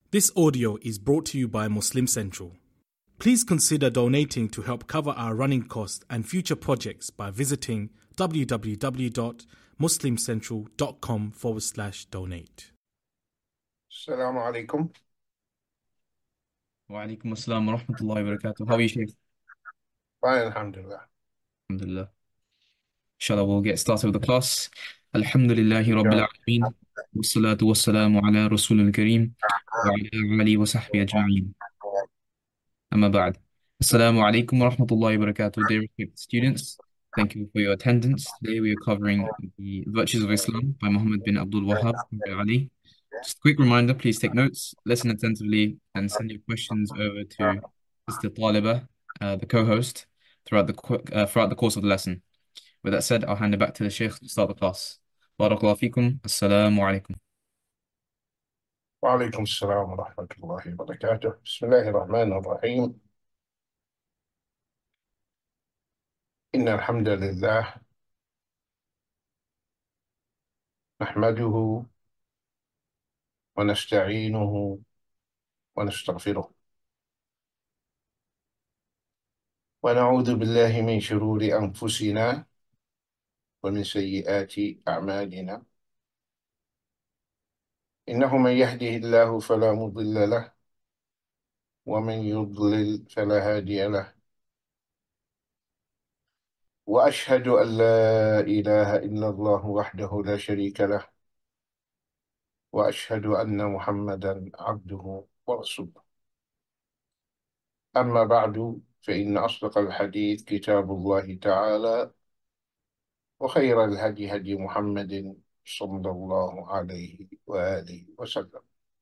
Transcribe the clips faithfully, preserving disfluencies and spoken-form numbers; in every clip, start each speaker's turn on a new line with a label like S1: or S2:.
S1: This audio is brought to you by Muslim Central. Please consider donating to help cover our running costs and future projects by visiting www.muslimcentral.com forward slash donate.
S2: Assalamu alaikum.
S3: Wa alaikum assalam wa rahmatullahi wa barakatuh. How are you, Shaykh?
S2: Fine, alhamdulillah.
S3: Alhamdulillah. Inshallah, we'll get started with the class. Alhamdulillahi Rabbil Alameen. Wassalatu wassalamu ala Rasulil Kareem. Wa ala alihi wa sahbihi ajma'in. Amma ba'd. Assalamu alaikum wa rahmatullahi wa barakatuh. Dear respected students, thank you for your attendance. Today we are covering the Virtues of Islam by Muhammad bin Abdul Wahhab bin Ali. Just a quick reminder, please take notes, listen attentively, and send your questions over to Mister Taliba, uh, the co-host, throughout the qu- uh, throughout the course of the lesson. With that said, I'll hand it back to the Shaykh to start the class. Barakallahu feekum. Assalamu alaikum.
S2: Wa alaikum assalam wa rahmatullahi wa barakatuh. Bismillahir Rahmanir Rahim. Inna alhamdulillah. Nahmaduhu wa nasta'inuhu wa nastaghfiruh. Wa na'udhu billahi min shururi anfusina wa min sayyiati a'malina. إنه من يهده الله فلا مضل له ومن يضلل فلا هادي له وأشهد أن لا إله إلا الله وحده لا شريك له وأشهد أن محمدا عبده ورسوله. أما بعد فإن أصدق الحديث كتاب الله تعالى وخير الهدي هدي محمد صلى الله عليه وآله وسلم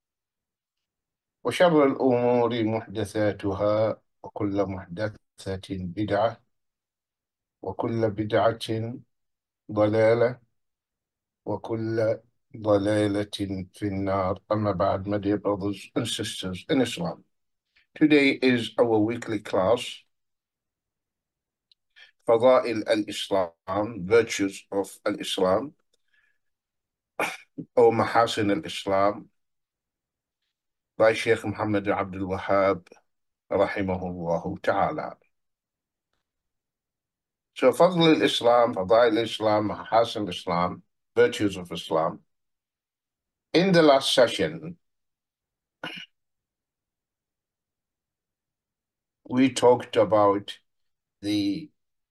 S2: وشر الأمور محدثاتها وكل محدثة بدعة وكل بدعة ضلالة وكل ضلالة في النار. أما بعد, my dear brothers and sisters in Islam. Today is our weekly class, Fadail al-Islam, Virtues of al-Islam, or Mahasin al-Islam, by Shaykh Muhammad Abdul Wahhab, rahimahullah ta'ala. So, Fadl al-Islam, Fadail al-Islam, Mahasin al-Islam, Virtues of Islam. In the last session, we talked about the,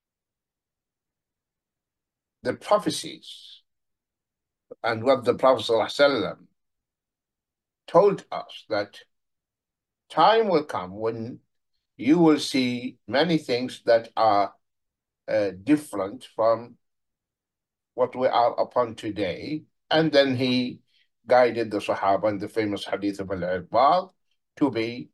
S2: the prophecies and what the Prophet ﷺ told us, that time will come when you will see many things that are uh, different from what we are upon today. And then he guided the Sahaba in the famous hadith of Al-Irbad to be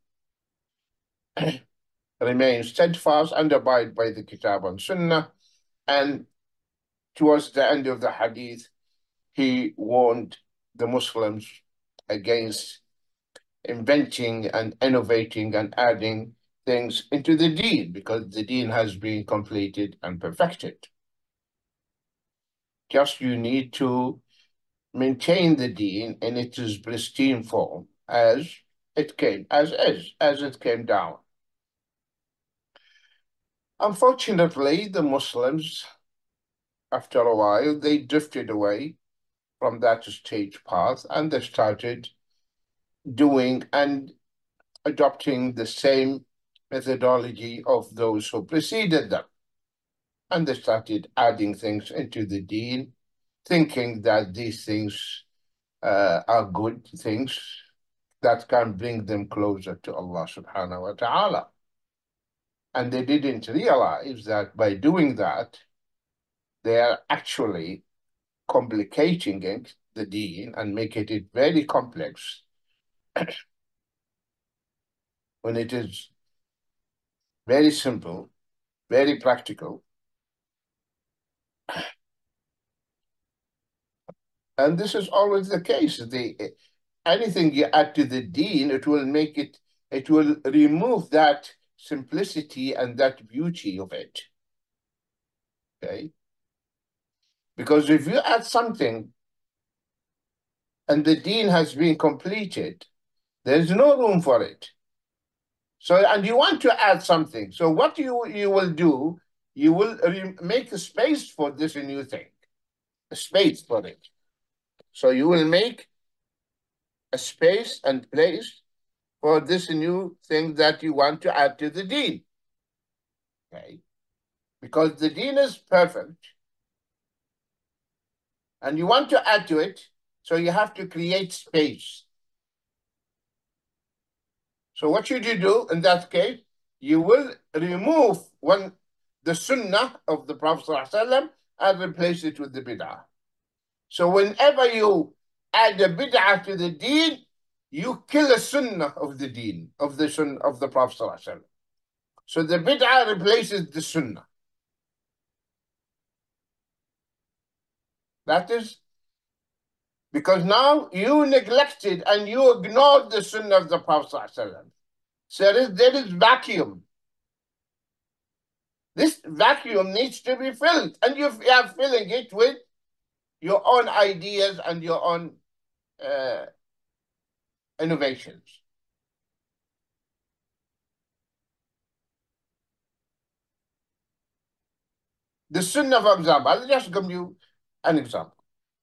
S2: remain steadfast and abide by the Kitab and Sunnah. And towards the end of the hadith, he warned the Muslims against inventing and innovating and adding things into the deen, because the deen has been completed and perfected. Just you need to maintain the deen in its pristine form as it came, as is, as it came down. Unfortunately, the Muslims, after a while, they drifted away from that stage path, and they started doing and adopting the same methodology of those who preceded them. And they started adding things into the deen, thinking that these things uh, are good things that can bring them closer to Allah subhanahu wa ta'ala. And they didn't realize that by doing that, they are actually complicating it, the deen, and making it very complex when it is very simple, very practical. And this is always the case. The, anything you add to the deen, it will make it, it will remove that simplicity and that beauty of it. Okay? Because if you add something and the deen has been completed, There's no room for it. So, and you want to add something. So what you, you will do, you will make a space for this new thing, a space for it. So you will make a space and place for this new thing that you want to add to the deen. Okay? Because the deen is perfect. And you want to add to it, so you have to create space. So what should you do in that case? You will remove one the sunnah of the Prophet ﷺ and replace it with the bid'ah. So whenever you add a bid'ah to the deen, you kill a sunnah of the deen, of the sunnah of the Prophet ﷺ. So the bid'ah replaces the sunnah. That is because now you neglected and you ignored the sunnah of the Prophet ﷺ. So there is, there is vacuum. This vacuum needs to be filled, and you are filling it with your own ideas and your own uh, innovations. The sunnah, for example, I'll just give you an example.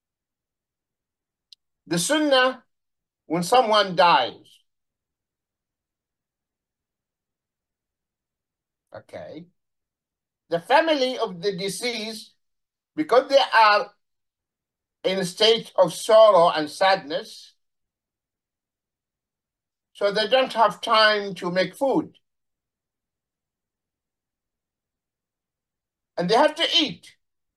S2: The sunnah, when someone dies, okay, the family of the deceased, because they are in a state of sorrow and sadness, so they don't have time to make food. And they have to eat.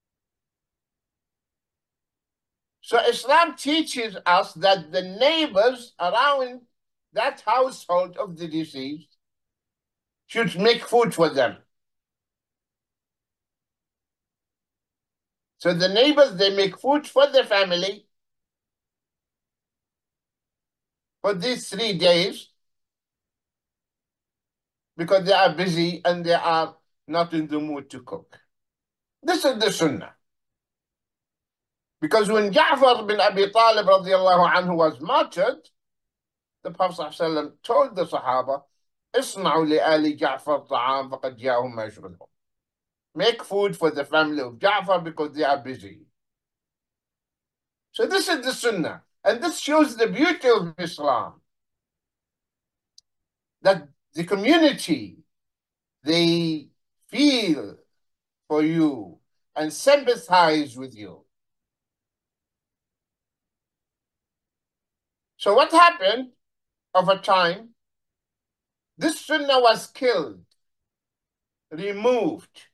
S2: So Islam teaches us that the neighbors around that household of the deceased should make food for them. So the neighbors, they make food for the family for these three days because they are busy and they are not in the mood to cook. This is the sunnah. Because when Ja'far bin Abi Talib radiallahu anhu was martyred, the Prophet ﷺ told the Sahaba, "Isna'u li ali Ja'far ta'am faqad ja'ahum ma yashghulhum." Make food for the family of Ja'far because they are busy. So this is the sunnah. And this shows the beauty of Islam. That the community, they feel for you and sympathize with you. So what happened over time? This sunnah was killed, removed.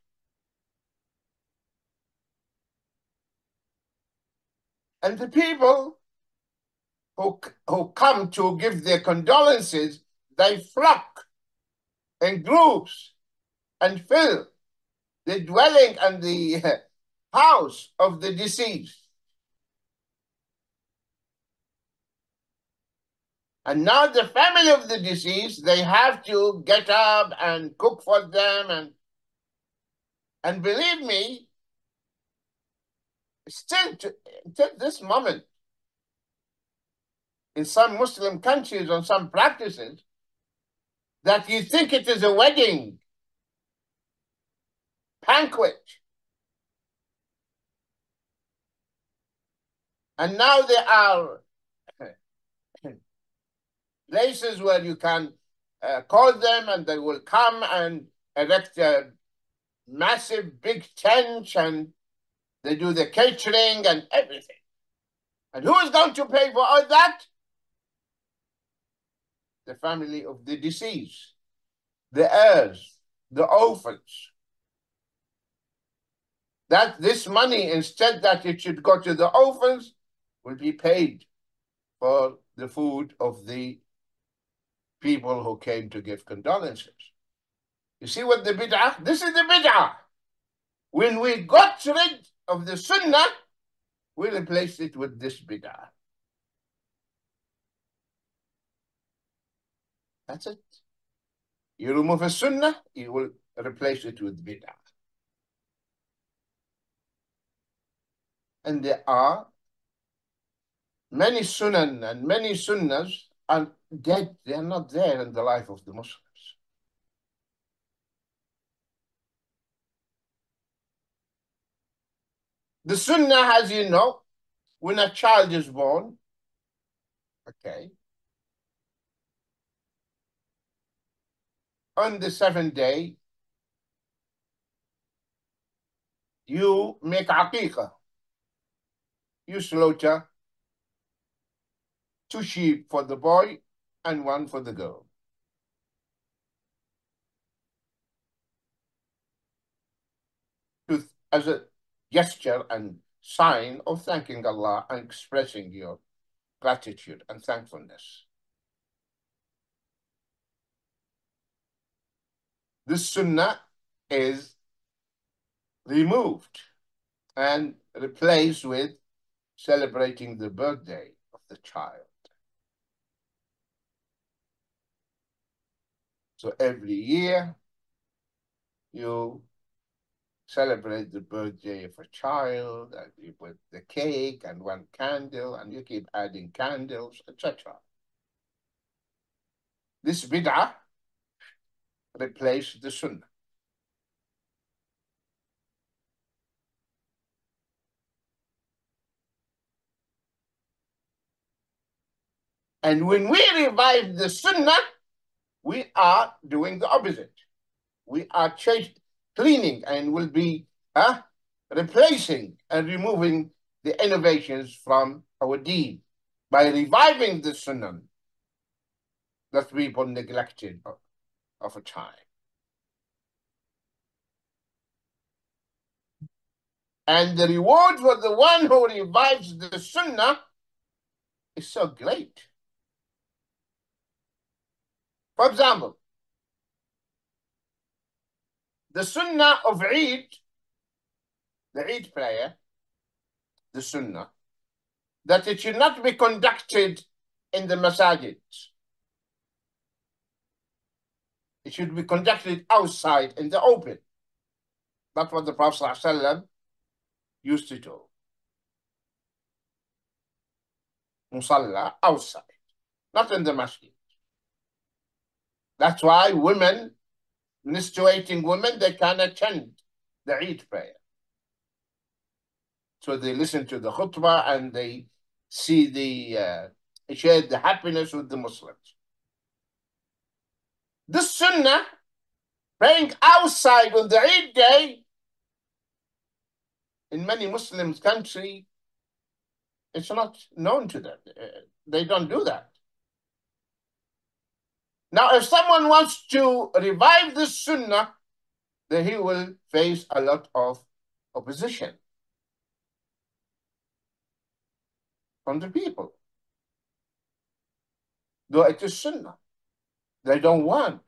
S2: And the people who, who come to give their condolences, they flock in groups and fill the dwelling and the house of the deceased. And now the family of the deceased, they have to get up and cook for them. And, and believe me, still to, to this moment, in some Muslim countries, on some practices, that you think it is a wedding banquet. And now there are places where you can uh, call them and they will come and erect a massive big tent and they do the catering and everything. And who is going to pay for all that? The family of the deceased, the heirs, the orphans. That this money, instead that it should go to the orphans, will be paid for the food of the people who came to give condolences. You see what the bid'ah? This is the bid'ah. When we got rid of the sunnah, we replaced it with this bid'ah. That's it. You remove a sunnah, you will replace it with bid'ah. And there are many sunan and many sunnahs, and dead. They are not there in the life of the Muslims. The Sunnah, as you know, when a child is born, okay, on the seventh day, you make aqiqah. You slaughter two sheep for the boy and one for the girl. To, as a gesture and sign of thanking Allah and expressing your gratitude and thankfulness. This sunnah is removed and replaced with celebrating the birthday of the child. So every year you celebrate the birthday of a child, and you put the cake and one candle, and you keep adding candles, et cetera. This bid'ah replaced the sunnah. And when we revive the sunnah, we are doing the opposite. We are changing, cleaning, and will be uh, replacing and removing the innovations from our deen by reviving the sunnah that people neglected of, of a time. And the reward for the one who revives the sunnah is so great. For example, the sunnah of Eid, the Eid prayer, the sunnah, that it should not be conducted in the masajid. It should be conducted outside in the open. That's what the Prophet ﷺ used to do. Musalla, outside, not in the masjid. That's why women, menstruating women, they can attend the Eid prayer. So they listen to the khutbah and they see the, uh, share the happiness with the Muslims. This sunnah, praying outside on the Eid day, in many Muslim countries, it's not known to them. They don't do that. Now, if someone wants to revive this sunnah, then he will face a lot of opposition from the people. Though it is sunnah, they don't want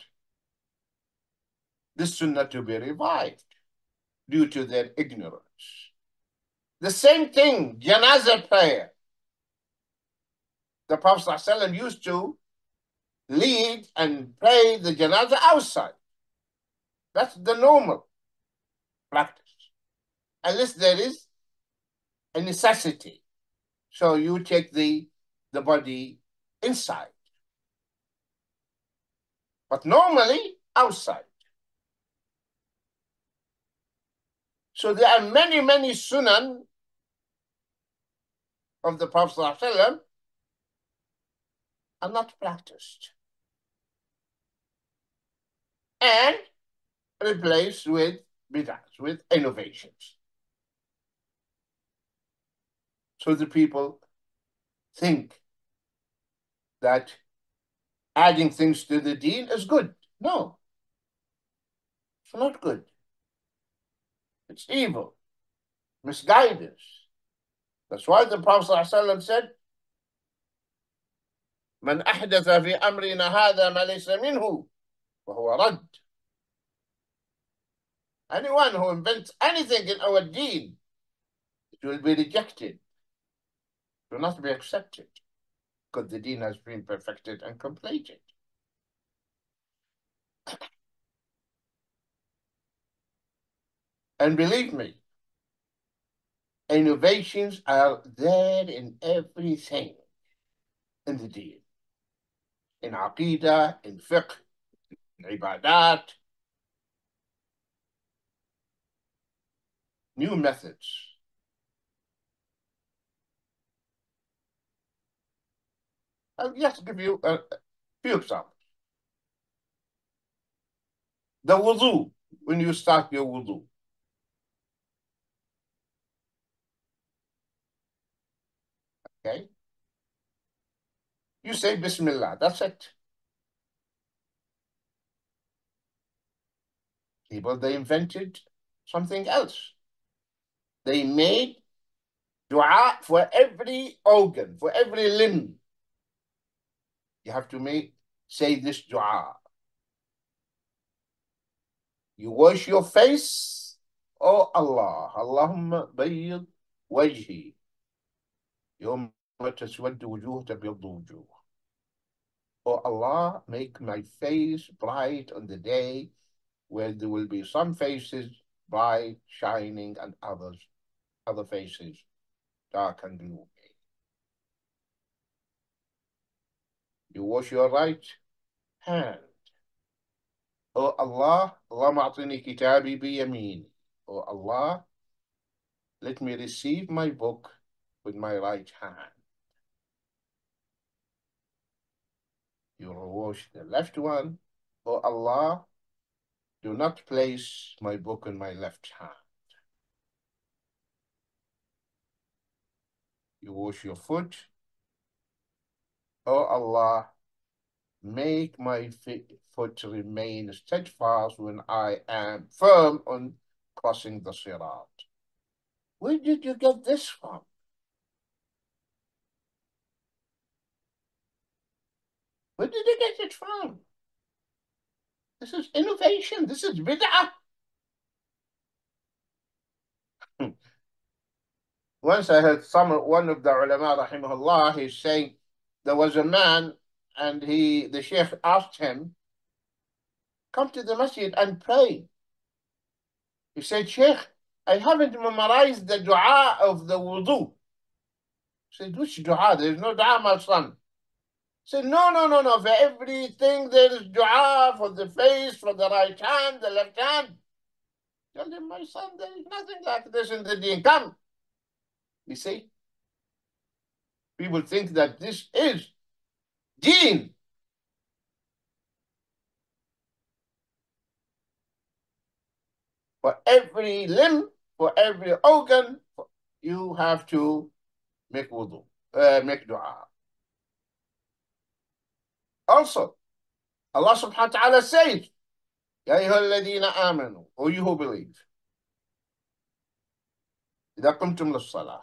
S2: this sunnah to be revived due to their ignorance. The same thing, janazah prayer. The Prophet ﷺ used to lead and pray the janazah outside. That's the normal practice, unless there is a necessity. So you take the, the body inside, but normally outside. So there are many, many sunan of the Prophet ﷺ are not practiced and replaced with bid'ahs, with innovations. So the people think that adding things to the deen is good. No, it's not good. It's evil, misguidance. That's why the Prophet ﷺ said, "Man ahdatha fi amrina hadha ma laysa minhu, wa huwa rad." Anyone who invents anything in our deen, it will be rejected. It will not be accepted, because the deen has been perfected and completed. And believe me, innovations are there in everything in the deen. in aqidah, in fiqh, in ibadat, new methods. I'll just give you a few examples. The wudu, when you start your wudu. Okay? You say Bismillah, that's it. People, they invented something else. They made dua for every organ, for every limb. You have to make, say this dua. You wash your face, oh Allah, Allahumma bayyid wajhi. يوم تسود وجوه تبيض وجوه. Oh Allah, make my face bright on the day where there will be some faces bright, shining, and others, other faces dark and gloomy. You wash your right hand. Oh Allah, اللهم أعطني كتابي بيميني. Oh Allah, let me receive my book with my right hand. You wash the left one. Oh Allah, do not place my book in my left hand. You wash your foot. Oh Allah, make my foot remain steadfast when I am firm on crossing the Sirat. Where did you get this from? Where did you get it from? This is innovation. This is bid'ah. Once I heard some one of the ulama, rahimahullah, he's saying there was a man and he, the sheikh asked him, come to the masjid and pray. He said, Sheikh, I haven't memorized the dua of the wudu. He said, which dua? There is no dua, my son. He said, no, no, no, no. For everything there is dua, for the face, for the right hand, the left hand. Tell him, my son, there is nothing like this in the deen. Come. You see? People think that this is deen. For every limb, for every organ, you have to make wudu, uh, make dua. Also, Allah subhanahu wa ta'ala says, Ya ayyuhalladhina amanu, O you who believe, إذا قمتم للصلاة,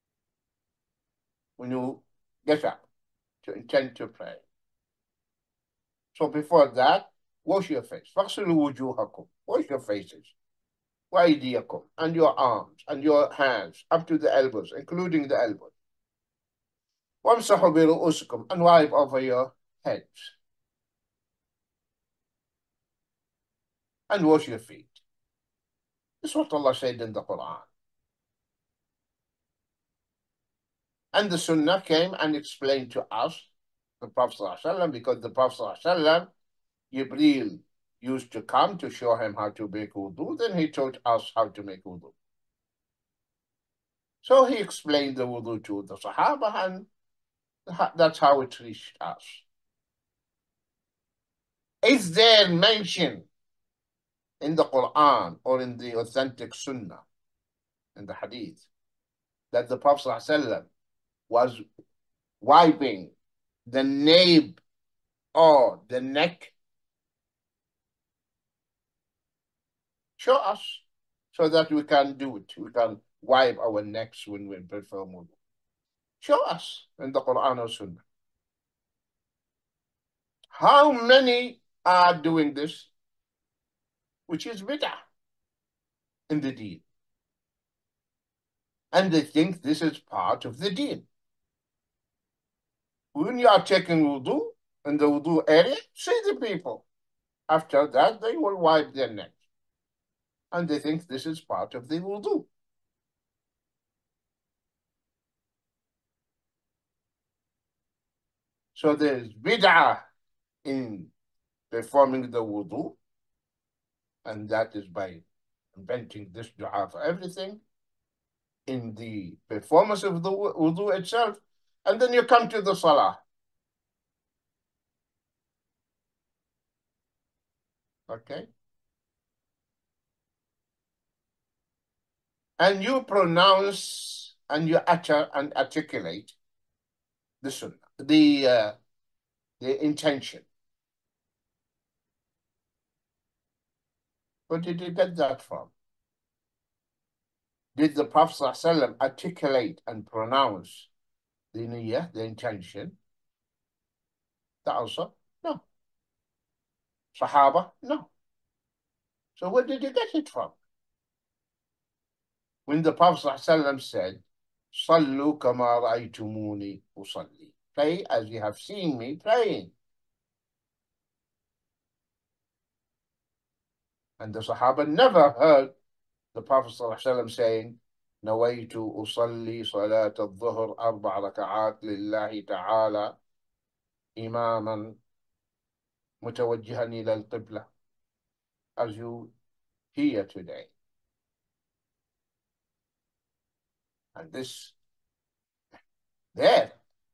S2: when you get up to intend to pray. So before that, wash your face. فَاغْسِلُوا وُجُوهَكُمْ, wash your faces. وَأَيْدِيَكُمْ, and your arms and your hands up to the elbows, including the elbows. وَامْسَحُوا بِرُؤُوسِكُمْ, and wipe over your heads. And wash your feet. This is what Allah said in the Quran. And the Sunnah came and explained to us, the Prophet ﷺ, because the Prophet ﷺ, Jibreel used to come to show him how to make wudu, then he taught us how to make wudu. So he explained the wudu to the Sahaba, and that's how it reached us. Is there mention in the Quran or in the authentic Sunnah, in the Hadith, that the Prophet ﷺ was wiping the nape or the neck? Show us so that we can do it. We can wipe our necks when we perform wudu. Show us in the Quran or Sunnah. How many are doing this, which is bid'ah in the deen? And they think this is part of the deen. When you are taking wudu in the wudu area, see the people. After that, they will wipe their necks. And they think this is part of the wudu. So there is bid'ah in performing the wudu, and that is by inventing this dua for everything, in the performance of the wudu itself, and then you come to the salah. Okay? And you pronounce and you utter and articulate the sunnah, the, uh, the intention. Where did you get that from? Did the Prophet ﷺ articulate and pronounce the niyyah, the intention? The answer, no. Sahaba, no. So where did you get it from? When the Prophet ﷺ said, Sallu kama ra'aytumuni usalli. Pray as you have seen me praying. And the Sahaba never heard the Prophet ﷺ saying, نويت أصلي صلاة الظهر أربع ركعات لله تعالى إماما متوجها إلى القبلة, as you hear today. And this, there,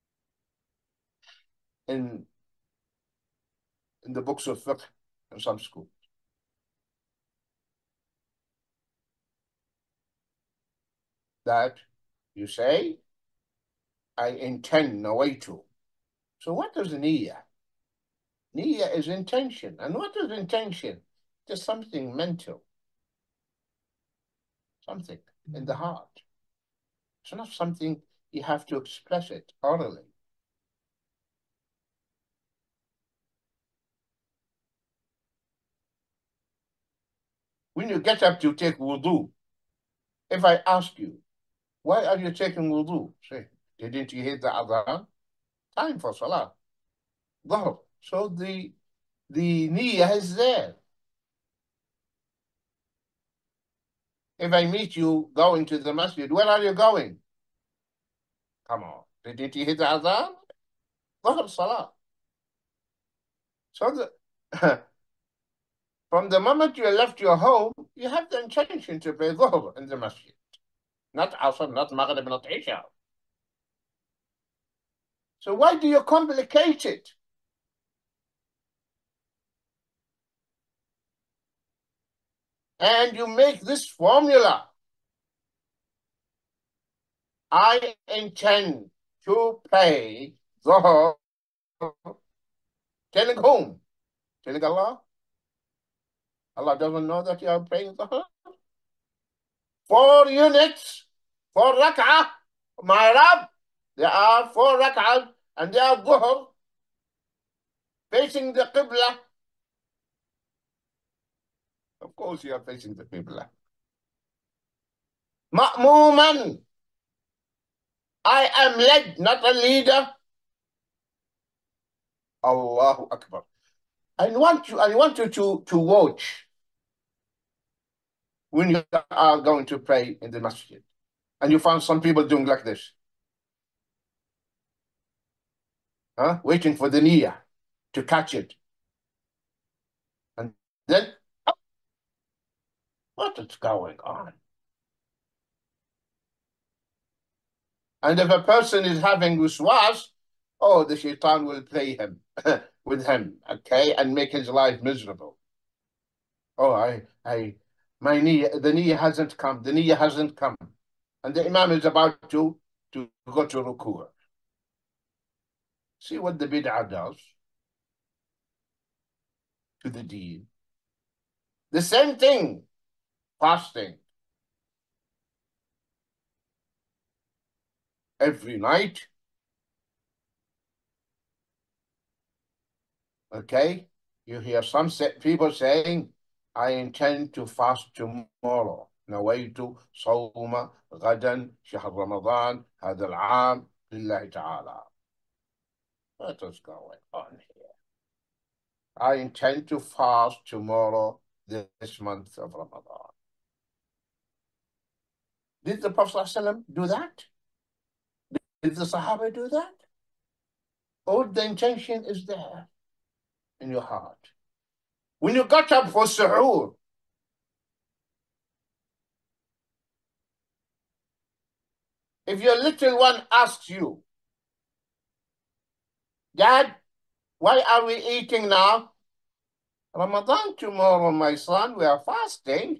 S2: in, in the books of fiqh in some schools. That you say, I intend nawaitu. So what is niyyah? Niyyah is intention. And what is intention? Just something mental. Something in the heart. It's not something you have to express it orally. When you get up to take wudu, if I ask you, why are you taking wudu? Say, didn't you hear the adhan? Time for salah. Dhuhr. So the, the niyyah is there. If I meet you going to the masjid, where are you going? Come on. Didn't you hear the adhan? Dhuhr salah. So the, from the moment you left your home, you have the intention to pray dhuhr in the masjid. Not asr, not maghrib, not isha. So why do you complicate it? And you make this formula. I intend to pray dhuhr, telling whom? Telling Allah? Allah doesn't know that you are praying dhuhr? Four units, four rak'ah, my Rab. There are four rak'ahs and they are dhuhr, facing the qibla. Of course you are facing the qibla. Ma'muman. I am led, not a leader. Allahu Akbar. I want you, I want you to, to watch when you are going to pray in the masjid. And you find some people doing like this. Huh? Waiting for the niyyah to catch it. And then, oh, what is going on? And if a person is having waswas, oh, the shaitan will play him with him, okay, and make his life miserable. Oh, I, I, my niyyah, the niyyah hasn't come, the niyyah hasn't come. And the imam is about to, to go to ruku'. See what the bid'ah does to the deen. The same thing, fasting. Every night, okay, you hear some people saying, I intend to fast tomorrow. نويت صوم غدا شهر رمضان هذا العام لله تعالى. What is going on here? I intend to fast tomorrow, this month of Ramadan. Did the Prophet ﷺ do that? Did the Sahaba do that? Or the intention is there? in your heart. When you got up for suhoor, if your little one asks you, Dad, why are we eating now? Ramadan tomorrow, my son, we are fasting.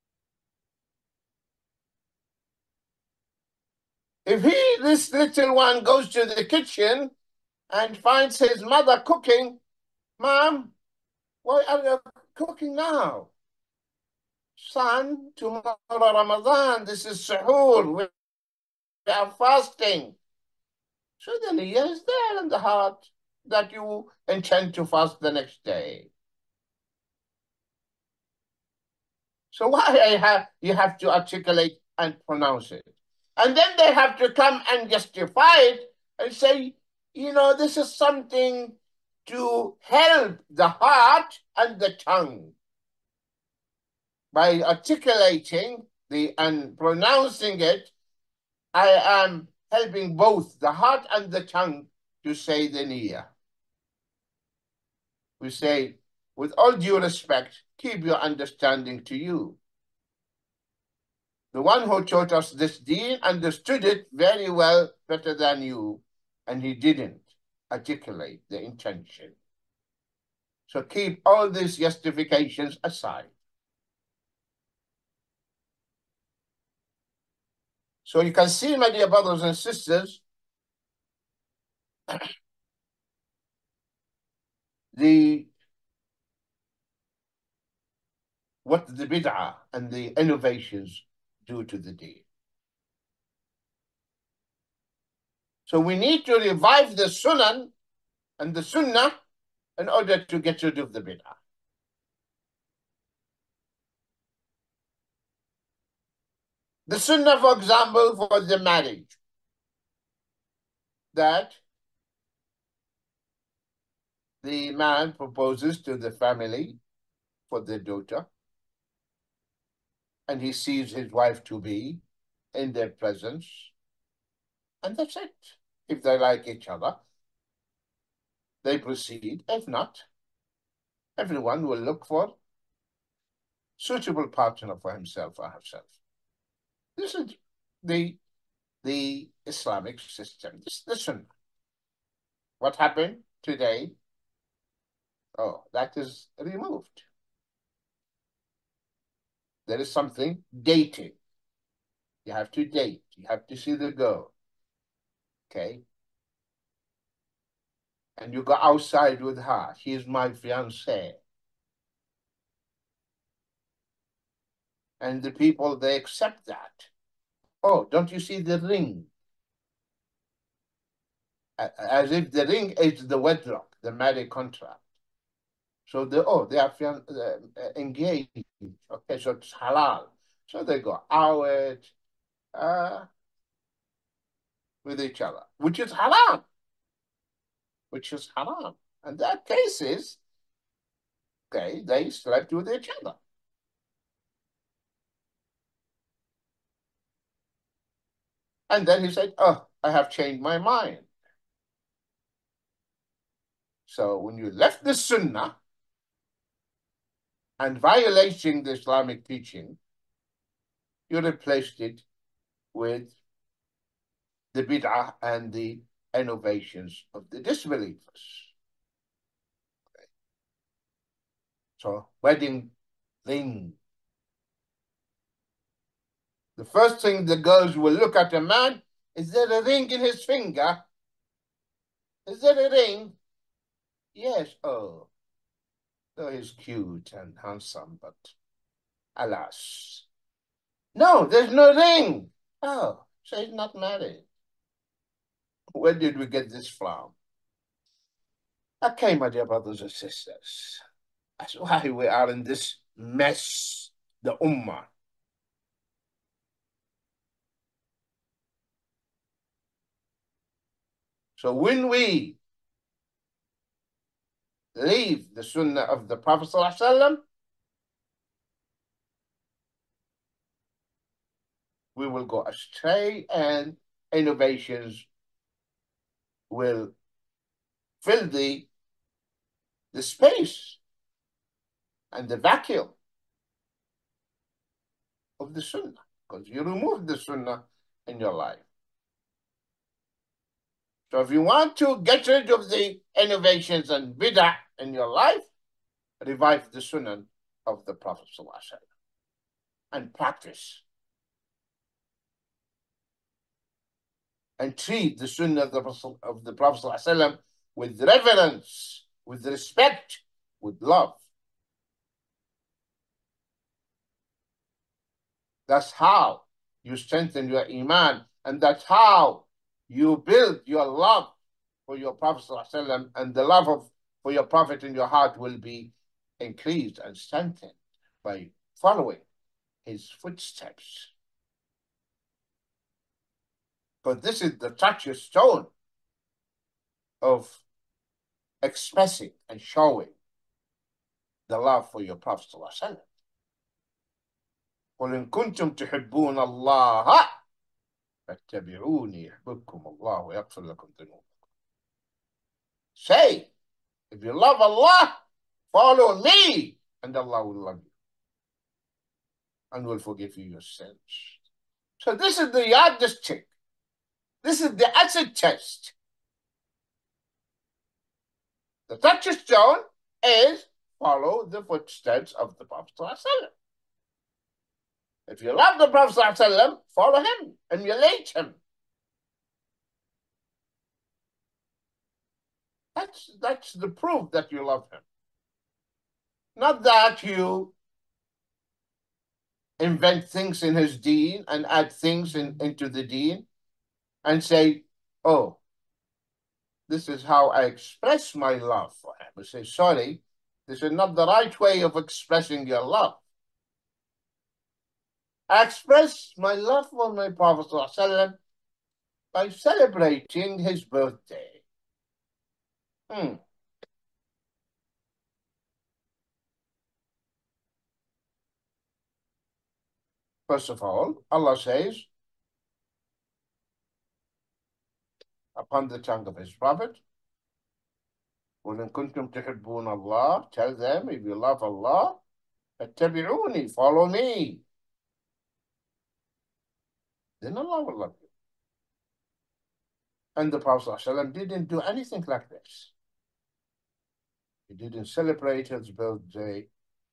S2: If he, this little one, goes to the kitchen and finds his mother cooking, Mom, why are you cooking now? Son, tomorrow Ramadan, this is suhoor, we are fasting. So the niyyah is there in the heart that you intend to fast the next day. So why I have, you have to articulate and pronounce it? And then they have to come and justify it and say, you know, this is something to help the heart and the tongue. By articulating the and pronouncing it, I am helping both the heart and the tongue to say the niyyah. We say, with all due respect, keep your understanding to you. The one who taught us this deen understood it very well, better than you, and he didn't articulate the intention. So keep all these justifications aside. So you can see, my dear brothers and sisters, the what the bid'ah and the innovations do to the deen. So we need to revive the sunan and the sunnah in order to get rid of the bid'ah. The sunnah, for example, for the marriage, that the man proposes to the family for their daughter, and he sees his wife to be in their presence, and that's it. If they like each other, they proceed. If not, everyone will look for suitable partner for himself or herself. This is the, the Islamic system. This is the Sunnah. What happened today? Oh, that is removed. There is something dating. You have to date. You have to see the girl. Okay? And you go outside with her. She is my fiancée. And the people, they accept that. Oh, don't you see the ring? As if the ring is the wedlock, the marriage contract. So they, oh, they are uh, engaged. Okay, so it's halal. So they go out uh, with each other, which is haram. Which is haram. And that cases, okay, they slept with each other. And then he said, oh, I have changed my mind. So when you left the sunnah and violating the Islamic teaching, you replaced it with the bid'ah and the innovations of the disbelievers. Okay. So wedding ring. The first thing the girls will look at a man, is there a ring in his finger? Is there a ring? Yes. Oh, oh, he's cute and handsome, but alas. No, there's no ring. Oh, so he's not married. Where did we get this from? Okay, my dear brothers and sisters. That's why we are in this mess, the ummah. So when we leave the sunnah of the Prophet ﷺ, we will go astray and innovations will fill the the space and the vacuum of the Sunnah, because you remove the Sunnah in your life. So if you want to get rid of the innovations and bid'ah in your life, revive the Sunnah of the Prophet ﷺ and practice. And treat the Sunnah of the, of the Prophet ﷺ with reverence, with respect, with love. That's how you strengthen your iman, and that's how you build your love for your Prophet ﷺ, and the love of for your Prophet in your heart will be increased and strengthened by following his footsteps. Because this is the touchstone of expressing and showing the love for your Prophet ﷺ. قل إن كنتم تحبون الله فاتبعوني يحببكم الله ويغفر لكم ذنوبكم. Say, if you love Allah, follow me, and Allah will love you and will forgive you your sins. So this is the yardstick. This is the acid test. The touchstone is follow the footsteps of the Prophet ﷺ. If you love the Prophet ﷺ, follow him, emulate him. That's, that's the proof that you love him. Not that you invent things in his deen and add things in, into the deen and say, oh, this is how I express my love for him. We say, sorry, this is not the right way of expressing your love. I express my love for my Prophet ﷺ by celebrating his birthday. Hmm. First of all, Allah says, upon the tongue of his Prophet, وَإِن كُنتُمْ تُحِبُّونَ اللَّهَ, tell them, if you love Allah, فَاتَّبِعُونِي, follow me. Then Allah will love you. And the Prophet ﷺ didn't do anything like this. He didn't celebrate his birthday.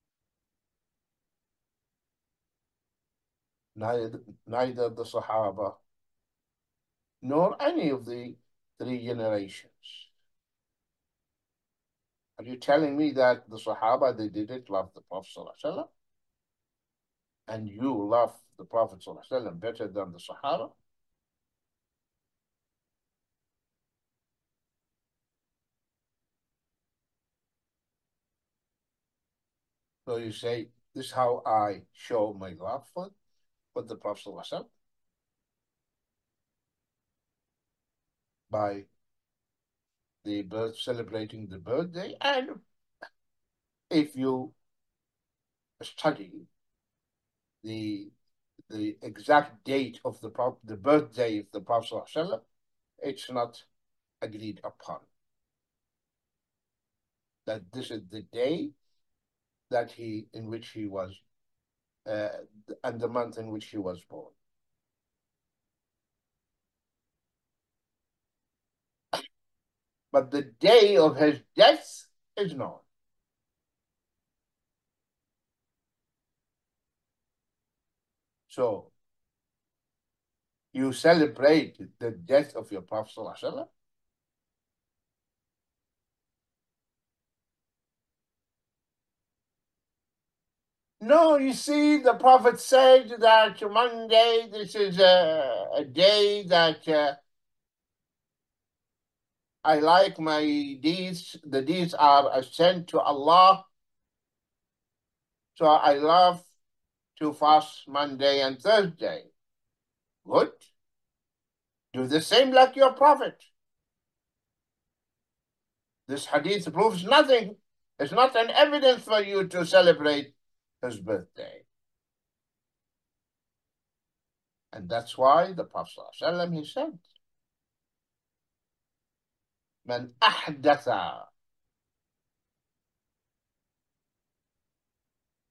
S2: Neither, neither the Sahaba, nor any of the three generations. Are you telling me that the Sahaba, they didn't love the Prophet ﷺ? And you love the Prophet ﷺ better than the Sahaba? So you say, this is how I show my love for, for the Prophet ﷺ? By the birth, celebrating the birthday. And if you study the the exact date of the the birthday of the Prophet ﷺ, it's not agreed upon. That this is the day that he in which he was uh, and the month in which he was born. But the day of his death is known. So you celebrate the death of your Prophet ﷺ? No, you see, the Prophet said that Monday, this is a, a day that uh, I like my deeds. The deeds are ascent to Allah. So I love to fast Monday and Thursday. Good. Do the same like your Prophet. This hadith proves nothing. It's not an evidence for you to celebrate his birthday. And that's why the Prophet ﷺ, he said, Man ahdatha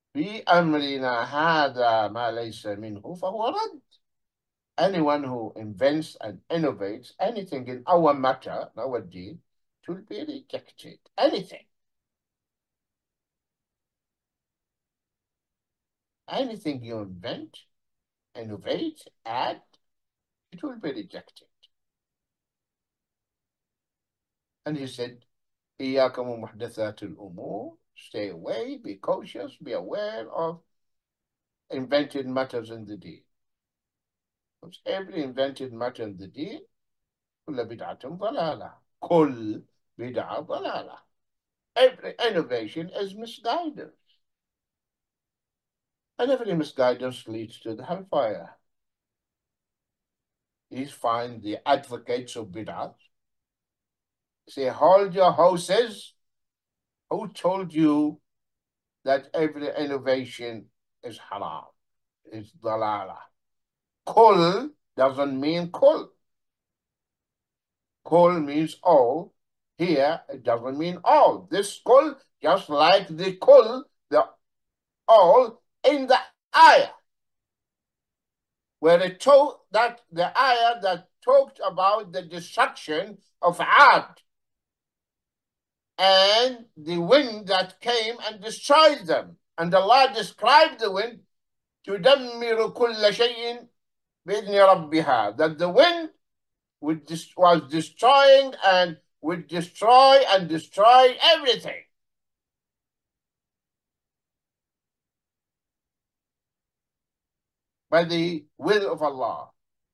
S2: في أمرنا هذا ما ليس منه فهو رد. Anyone who invents and innovates anything in our matter, our deed, it will be rejected. Anything. Anything you invent, innovate, add, it will be rejected. And he said, إِيَّاكُمْ مُحْدَثَاتِ الْأُمُورِ. Stay away, be cautious, be aware of invented matters in the deen. Because every invented matter in the deen, كُلَّ بِدْعَةٍ ضَلَالَةٍ. كُلُّ بِدْعَةٍ ضَلَالَةٍ. Every innovation is misguidance. And every misguidance leads to the hellfire. You find the advocates of bid'ah say, hold your horses. Who told you that every innovation is haram, is dalala? Kul doesn't mean kul. Kul means all. Here, it doesn't mean all. This kul, just like the kul, the all, in the ayah, where it told that the ayah that talked about the destruction of Ad and the wind that came and destroyed them. And Allah described the wind, تُدَمِّرُ كُلَّ شَيْءٍ بِإِذْنِ رَبِّهَا, that the wind would dis was destroying and would destroy and destroy everything. By the will of Allah.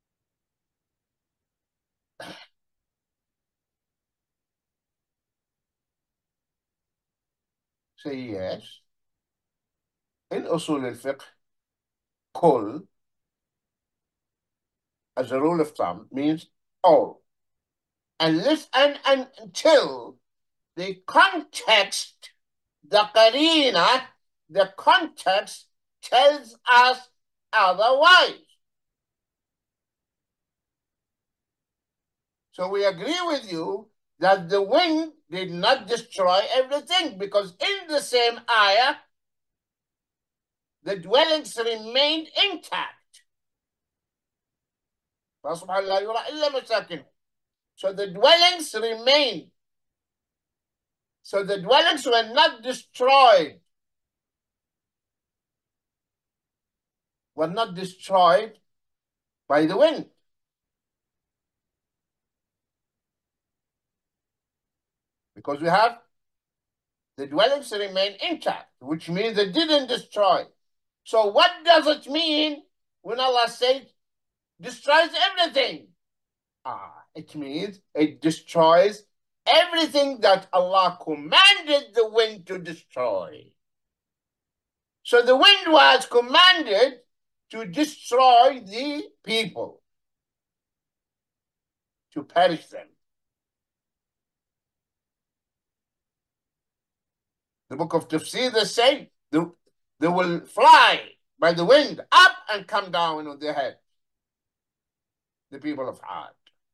S2: Say yes. In Usul al-Fiqh, kul, as a rule of thumb, means all. Unless and, and until the context, the qarina, the context tells us otherwise. So we agree with you that the wind did not destroy everything, because in the same ayah, the dwellings remained intact. So the dwellings remained. So the dwellings were not destroyed. Were not destroyed by the wind. Because we have the dwellings remain intact, which means they didn't destroy. So what does it mean when Allah says destroys everything? Ah, it means it destroys everything that Allah commanded the wind to destroy. So the wind was commanded to destroy the people, to perish them. The book of Tafsir, they say they, they will fly by the wind up and come down on their head. The people of Ad.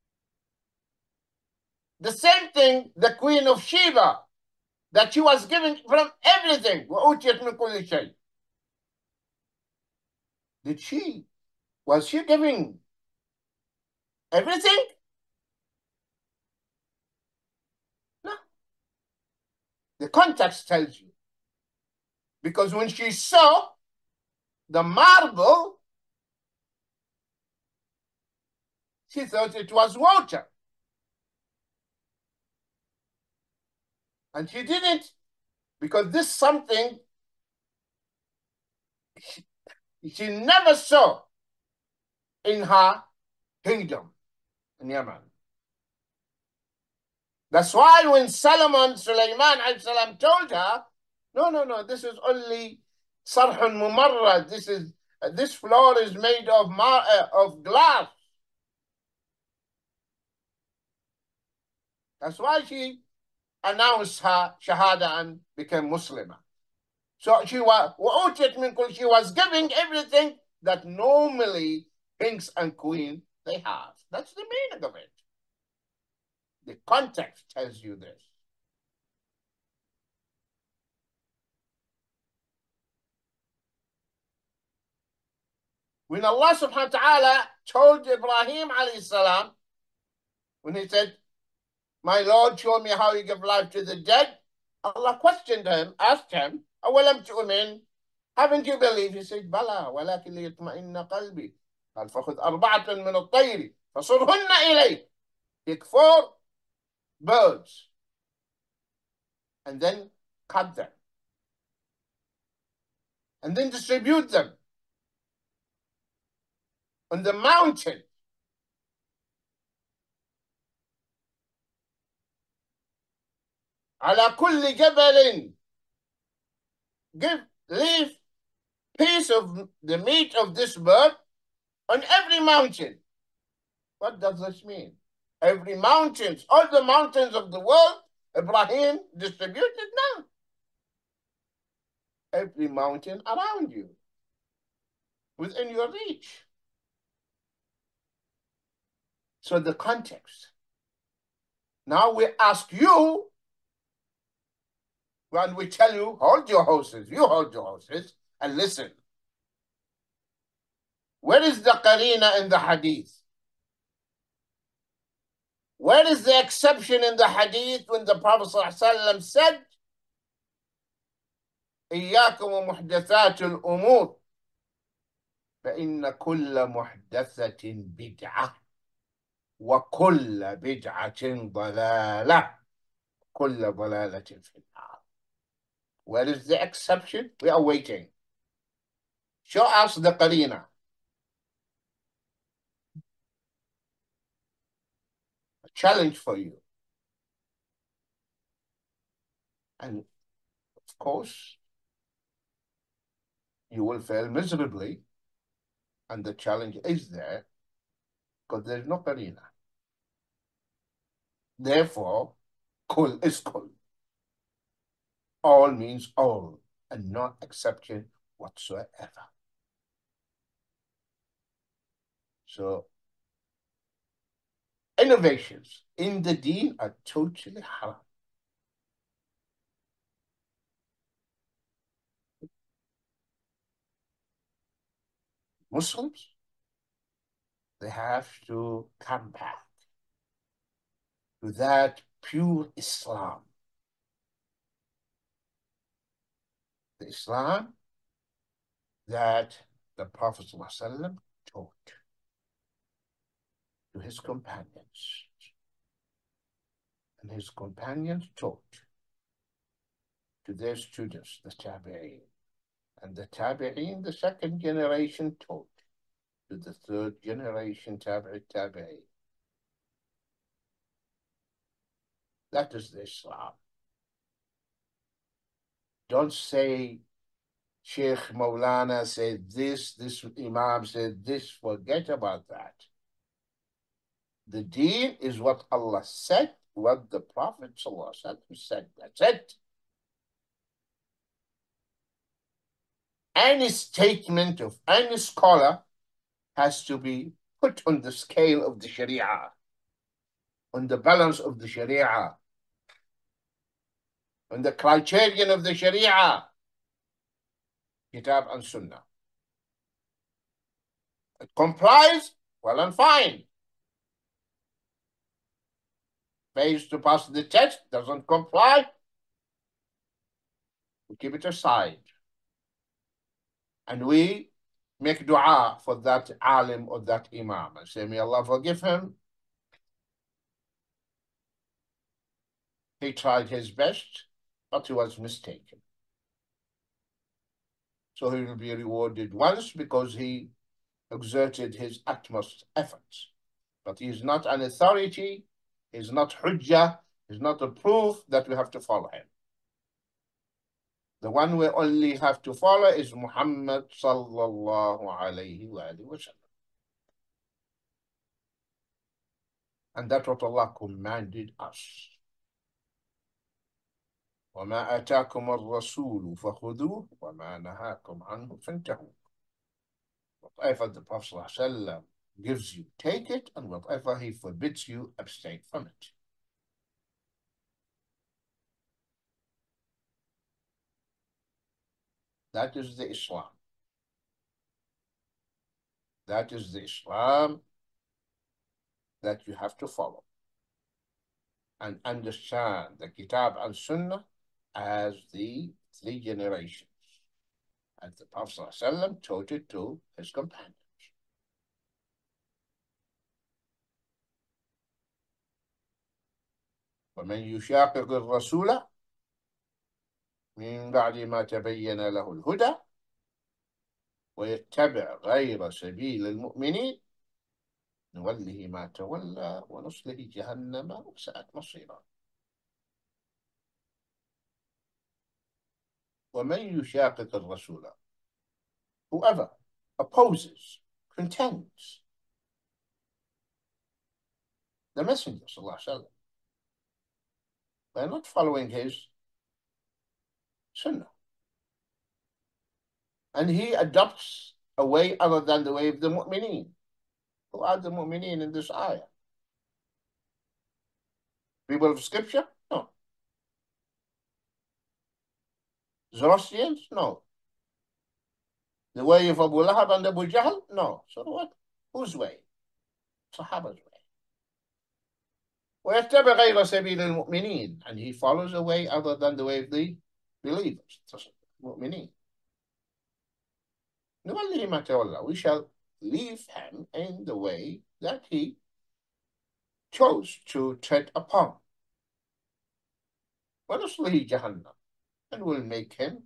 S2: The same thing, the queen of Sheba, that she was given from everything. Did she? Was she giving everything? No. The context tells you. Because when she saw the marble, she thought it was water. And she didn't, because this something she, she never saw in her kingdom in Yemen. That's why when Solomon, Sulaiman salam, told her, no, no, no, this is only sarhun mumarrad. This is uh, this floor is made of mar uh, of glass. That's why she announced her shahada and became Muslim. So she was she was giving everything that normally kings and queens they have. That's the meaning of it. The context tells you this. When Allah subhanahu wa ta'ala told Ibrahim alayhi salam, when he said, my Lord, show me how you give life to the dead, Allah questioned him, asked him, أَوَلَمْ تُؤْمِنْ? Haven't you believed? He said, بَلَى وَلَكِنْ لِيَطْمَئِنَّ قَلْبِي قال فَخُذْ أَرْبَعَةً مِنَ الطَّيْرِ فَصُرْهُنَّ إِلَيْكَ. Take four birds and then cut them and then distribute them on the mountain. على كل جبل. Give, leave piece of the meat of this bird on every mountain. What does this mean? Every mountains, all the mountains of the world, Ibrahim distributed now. Every mountain around you, within your reach. So the context. Now we ask you, when we tell you, hold your horses, you hold your horses and listen. Where is the qarina in the hadith? Where is the exception in the hadith when the Prophet ﷺ said, إياكم ومحدثات الأمور فإن كل محدثة بدعة وكل بدعة ضلالة كل ضلالة في النار. Where is the exception? We are waiting. Show us the qarina. A challenge for you. And of course, you will fail miserably. And the challenge is there because there is no qarina. Therefore, kul is kul. All means all and no exception whatsoever. So, innovations in the deen are totally haram. Muslims, they have to come back to that pure Islam. The Islam that the Prophet ﷺ taught to his companions. And his companions taught to their students, the Tabi'een. And the Tabi'een, the second generation, taught to the third generation Tabi'i Tabi'een. That is the Islam. Don't say Sheikh Maulana said this, this Imam said this. Forget about that. The deen is what Allah said, what the Prophet ﷺ said. That's it. Any statement of any scholar has to be put on the scale of the Sharia, on the balance of the Sharia, on the criterion of the Sharia, Kitab and Sunnah. It complies, well and fine. Fails to pass the test, doesn't comply, we keep it aside. And we make dua for that alim or that imam and say, may Allah forgive him. He tried his best, but he was mistaken. So he will be rewarded once because he exerted his utmost efforts. But he is not an authority, he is not hujjah, he is not a proof that we have to follow him. The one we only have to follow is Muhammad sallallahu alayhi wa sallam. And that's what Allah commanded us. وَمَا آتَاكُمُ الرَّسُولُ فَخُذُوهُ وَمَا نَهَاكُمْ عَنْهُ فَانْتَهُوا. Whatever the Prophet ﷺ gives you, take it, and whatever he forbids you, abstain from it. That is the Islam. That is the Islam that you have to follow and understand the Kitab and Sunnah as the three generations, as the Prophet ﷺ taught it to his companions. ومن يشاقق الرسول من بعد ما تبين له الهدى ويتبع غير سبيل المؤمنين نوله ما تولى ونصله جهنم وساءت مصيرا. ومن يشاقق الرسول, whoever opposes, contends the Messenger sallallahu alaihi wasallam, they're not following his sunnah, and he adopts a way other than the way of the mu'mineen. Who are the mu'mineen in this ayah? People of scripture? No. Zoroastrians? No. The way of Abu Lahab and Abu Jahl? No. So what? Whose way? Sahaba's way. وَيَتَّبِعْ غَيْرَ سَبِيلِ الْمُؤْمِنِينَ, and he follows a way other than the way of the believers, mu'mineen. نُوَلِّهِ مَا تَوَلَّى, we shall leave him in the way that he chose to tread upon. وَنُصْلِهِ جَهَنَّمَ, and will make him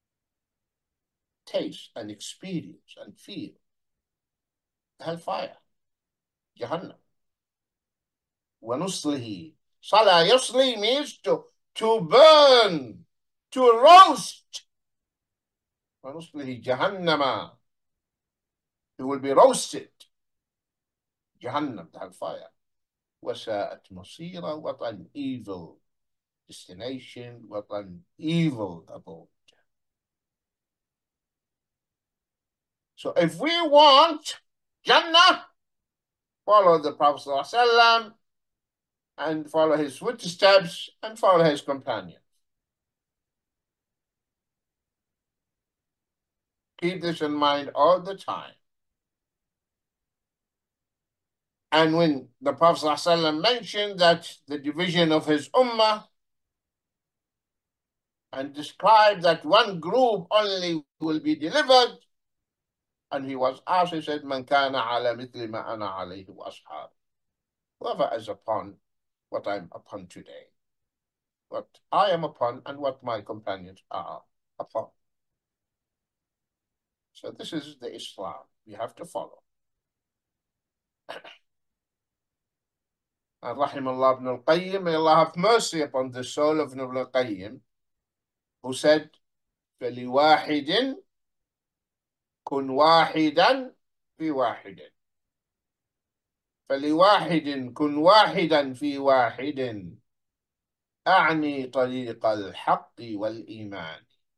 S2: taste and experience and feel hellfire, Jahannam. وَنُصْلِهِ, Salah yusli means to, to burn, to roast. وَنُصْلِهِ جَهَنَّمَ, he will be roasted. Jahannam, the hellfire. وَسَاءَتْ مَصِيرًا, what an evil destination, what an evil abode. So if we want Jannah, follow the Prophet ﷺ and follow his footsteps and follow his companions. Keep this in mind all the time. And when the Prophet ﷺ mentioned that the division of his ummah and described that one group only will be delivered, and he was asked, he said, "Man kana ala mithli ma ana alayhi wa ashab." Whoever is upon what I'm upon today, what I am upon and what my companions are upon. So this is the Islam we have to follow. And Rahimullah ibn al-Qayyim, may Allah have mercy upon the soul of Ibn al-Qayyim, who said, فَلِوَاحِدٍ كُنْ وَاحِدًا فِي وَاحِدٍ فَلِوَاحِدٍ كُنْ وَاحِدًا فِي وَاحِدٍ أَعْنِي طَرِيقَ الْحَقِّ وَالْإِيمَانِ.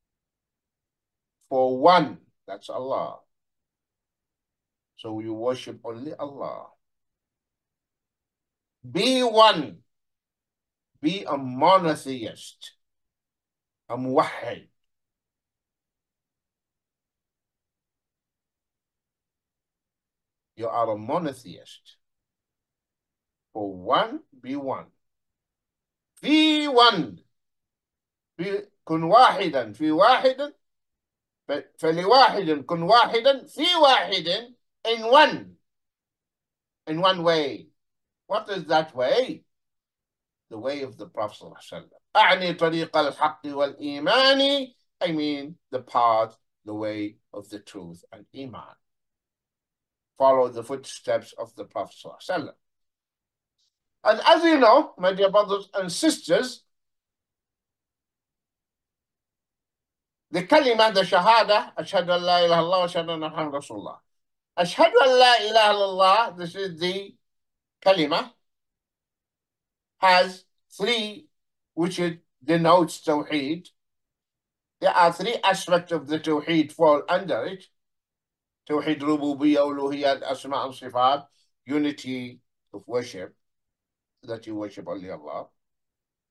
S2: For one, that's Allah. So we worship only Allah. Be one. Be a monotheist, a muwahhid. You are a monotheist. For one, be one. في one. في كن واحدا في واحد فلواحد كن واحدا في واحد, in one. In one way. What is that way? The way of the Prophet ﷺ. أعني طريق الحق والإيمان, I mean the path, the way of the truth and Iman. Follow the footsteps of the Prophet ﷺ. And as you know, my dear brothers and sisters, the kalima, the shahada, ashhadu an la ilaha illallah wa ashhadu anna Muhammadan Rasulullah. Ashhadu an la ilaha illallah, this is the kalima, has three, which it denotes Tawheed. There are three aspects of the Tawheed fall under it. Tawheed Rububiyyah, Uluhiyyah, Asma' and Sifat, unity of worship, that you worship only Allah.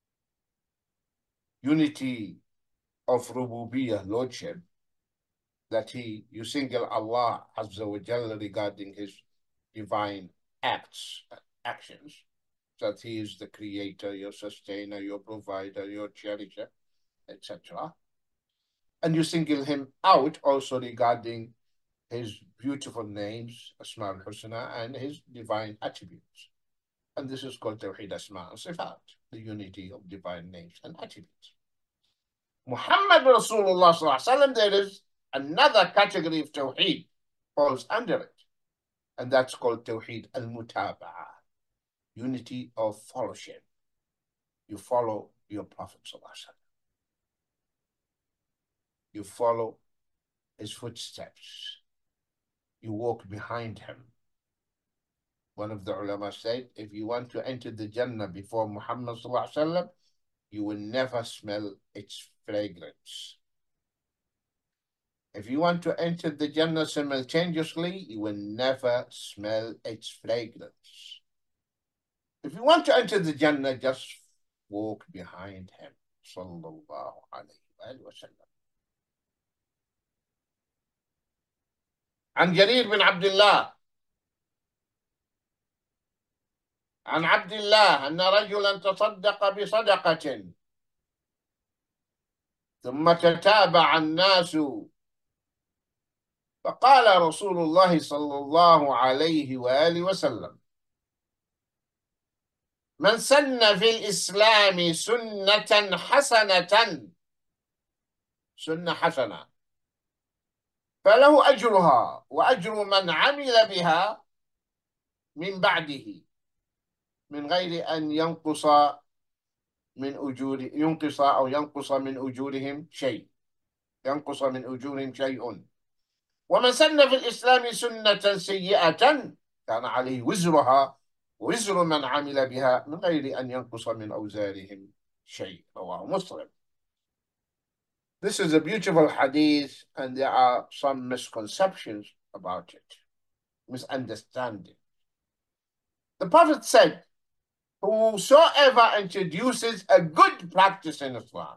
S2: Unity of Rububiyyah, Lordship, that he you single Allah Azza wa Jalla regarding his divine acts, actions, that he is the creator, your sustainer, your provider, your cherisher, et cetera. And you single him out also regarding his beautiful names, Asma al-Husna, and his divine attributes. And this is called Tawheed Asma and Sifat, the unity of divine names and attributes. Muhammad Rasulullah Sallallahu Alaihi Wasallam, there is another category of Tawheed falls under it. And that's called Tawheed al-Mutaba'ah, unity of fellowship. You follow your Prophet Sallallahu Alaihi Wasallam. You follow his footsteps. You walk behind him. One of the ulama said, if you want to enter the Jannah before Muhammad Sallallahu Alaihi Wasallam, you will never smell its fragrance. If you want to enter the Jannah simultaneously, you will never smell its fragrance. If you want to enter the Jannah, just walk behind him. Sallallahu alayhi wa sallam. عن جرير بن عبد الله عن عبد الله أن رجلا تصدق بصدقة ثم تتابع الناس فقال رسول الله صلى الله عليه وآله وسلم من سن في الإسلام سنة حسنة سنة حسنة فله أجرها وأجر من عمل بها من بعده من غير أن ينقص من أجور ينقص أو ينقص من أجورهم شيء ينقص من أجورهم شيء ومن سن في الإسلام سنة سيئة كان عليه وزرها ووزر من عمل بها من غير أن ينقص من أوزارهم شيء رواه مسلم. This is a beautiful hadith, and there are some misconceptions about it, misunderstanding. The Prophet said, whosoever introduces a good practice in Islam,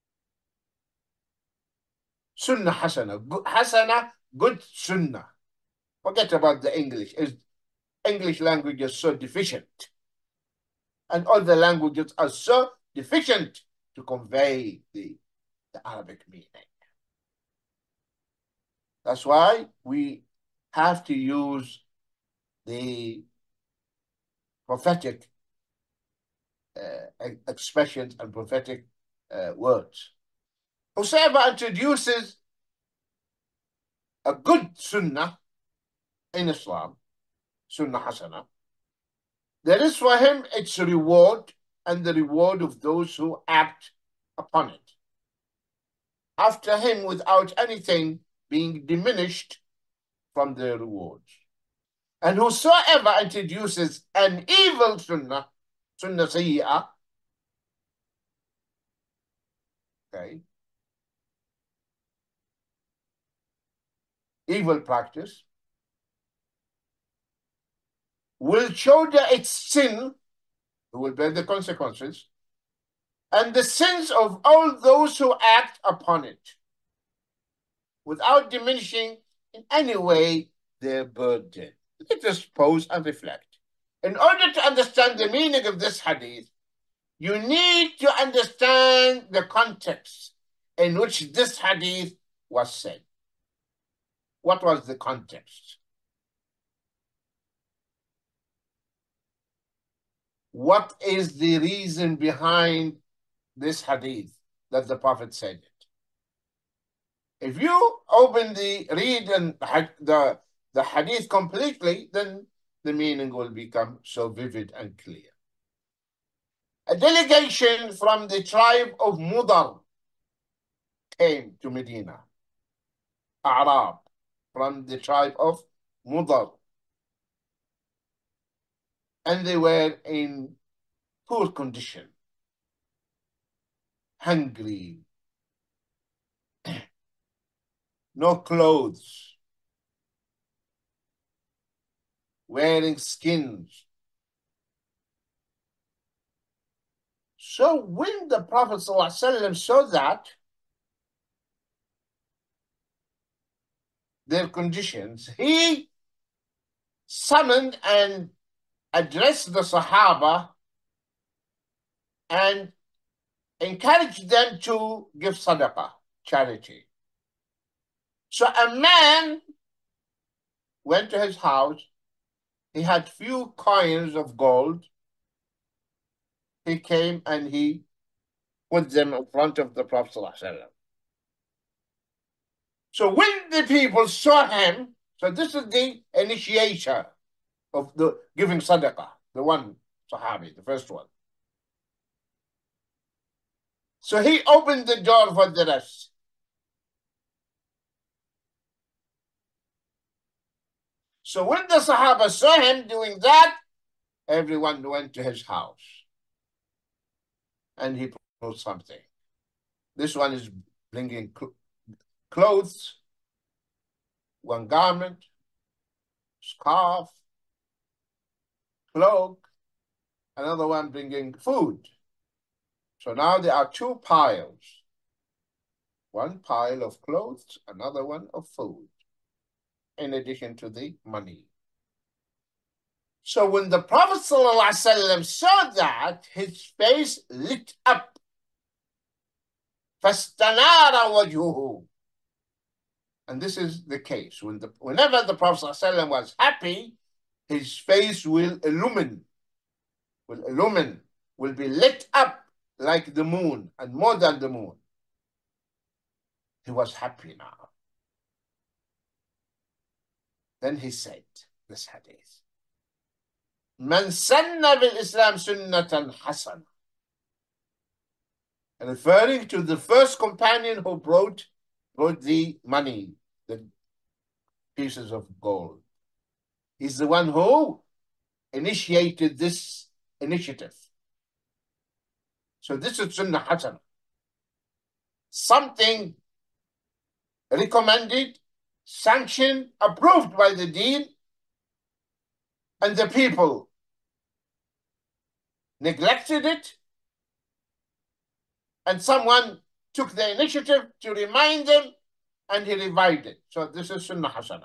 S2: sunnah hasana, good, hasana, good sunnah. Forget about the English. It's, English language is so deficient, and other languages are so deficient to convey the the Arabic meaning. That's why we have to use the prophetic uh, expressions and prophetic uh, words. Whosoever introduces a good sunnah in Islam, sunnah hasana, there is for him its reward and the reward of those who act upon it after him without anything being diminished from their rewards. And whosoever introduces an evil sunnah, sunnah sayyah, okay, evil practice, will shoulder its sin, who will bear the consequences, and the sins of all those who act upon it, without diminishing in any way their burden. Let us pause and reflect. In order to understand the meaning of this hadith, you need to understand the context in which this hadith was said. What was the context? What is the reason behind this hadith that the Prophet said it? If you open the read and the, the hadith completely, then the meaning will become so vivid and clear. A delegation from the tribe of Mudar came to Medina. Arab from the tribe of Mudar. And they were in poor condition, hungry, no clothes, wearing skins. So when the Prophet ﷺ saw that, their conditions, he summoned and addressed the Sahaba and encouraged them to give sadaqah, charity. So a man went to his house. He had few coins of gold. He came and he put them in front of the Prophet ﷺ. So when the people saw him, so this is the initiator of the giving sadaqah, the one Sahabi, the first one. So he opened the door for the rest. So when the Sahaba saw him doing that, everyone went to his house and he brought something. This one is bringing cl clothes, one garment, scarf, cloak, another one bringing food. So now there are two piles. One pile of clothes, another one of food, in addition to the money. So when the Prophet ﷺ saw that, his face lit up. فَاسْتَنَارَ وَجْهُهُ. And this is the case. When the, whenever the Prophet ﷺ was happy, his face will illumine, will illumine, will be lit up like the moon, and more than the moon. He was happy now. Then he said this hadith, Man sanna bil Islam sunnatan hasana. Referring to the first companion who brought, brought the money, the pieces of gold. He's the one who initiated this initiative. So this is sunnah hasana. Something recommended, sanctioned, approved by the deen, and the people neglected it, and someone took the initiative to remind them, and he revived it. So this is sunnah hasana.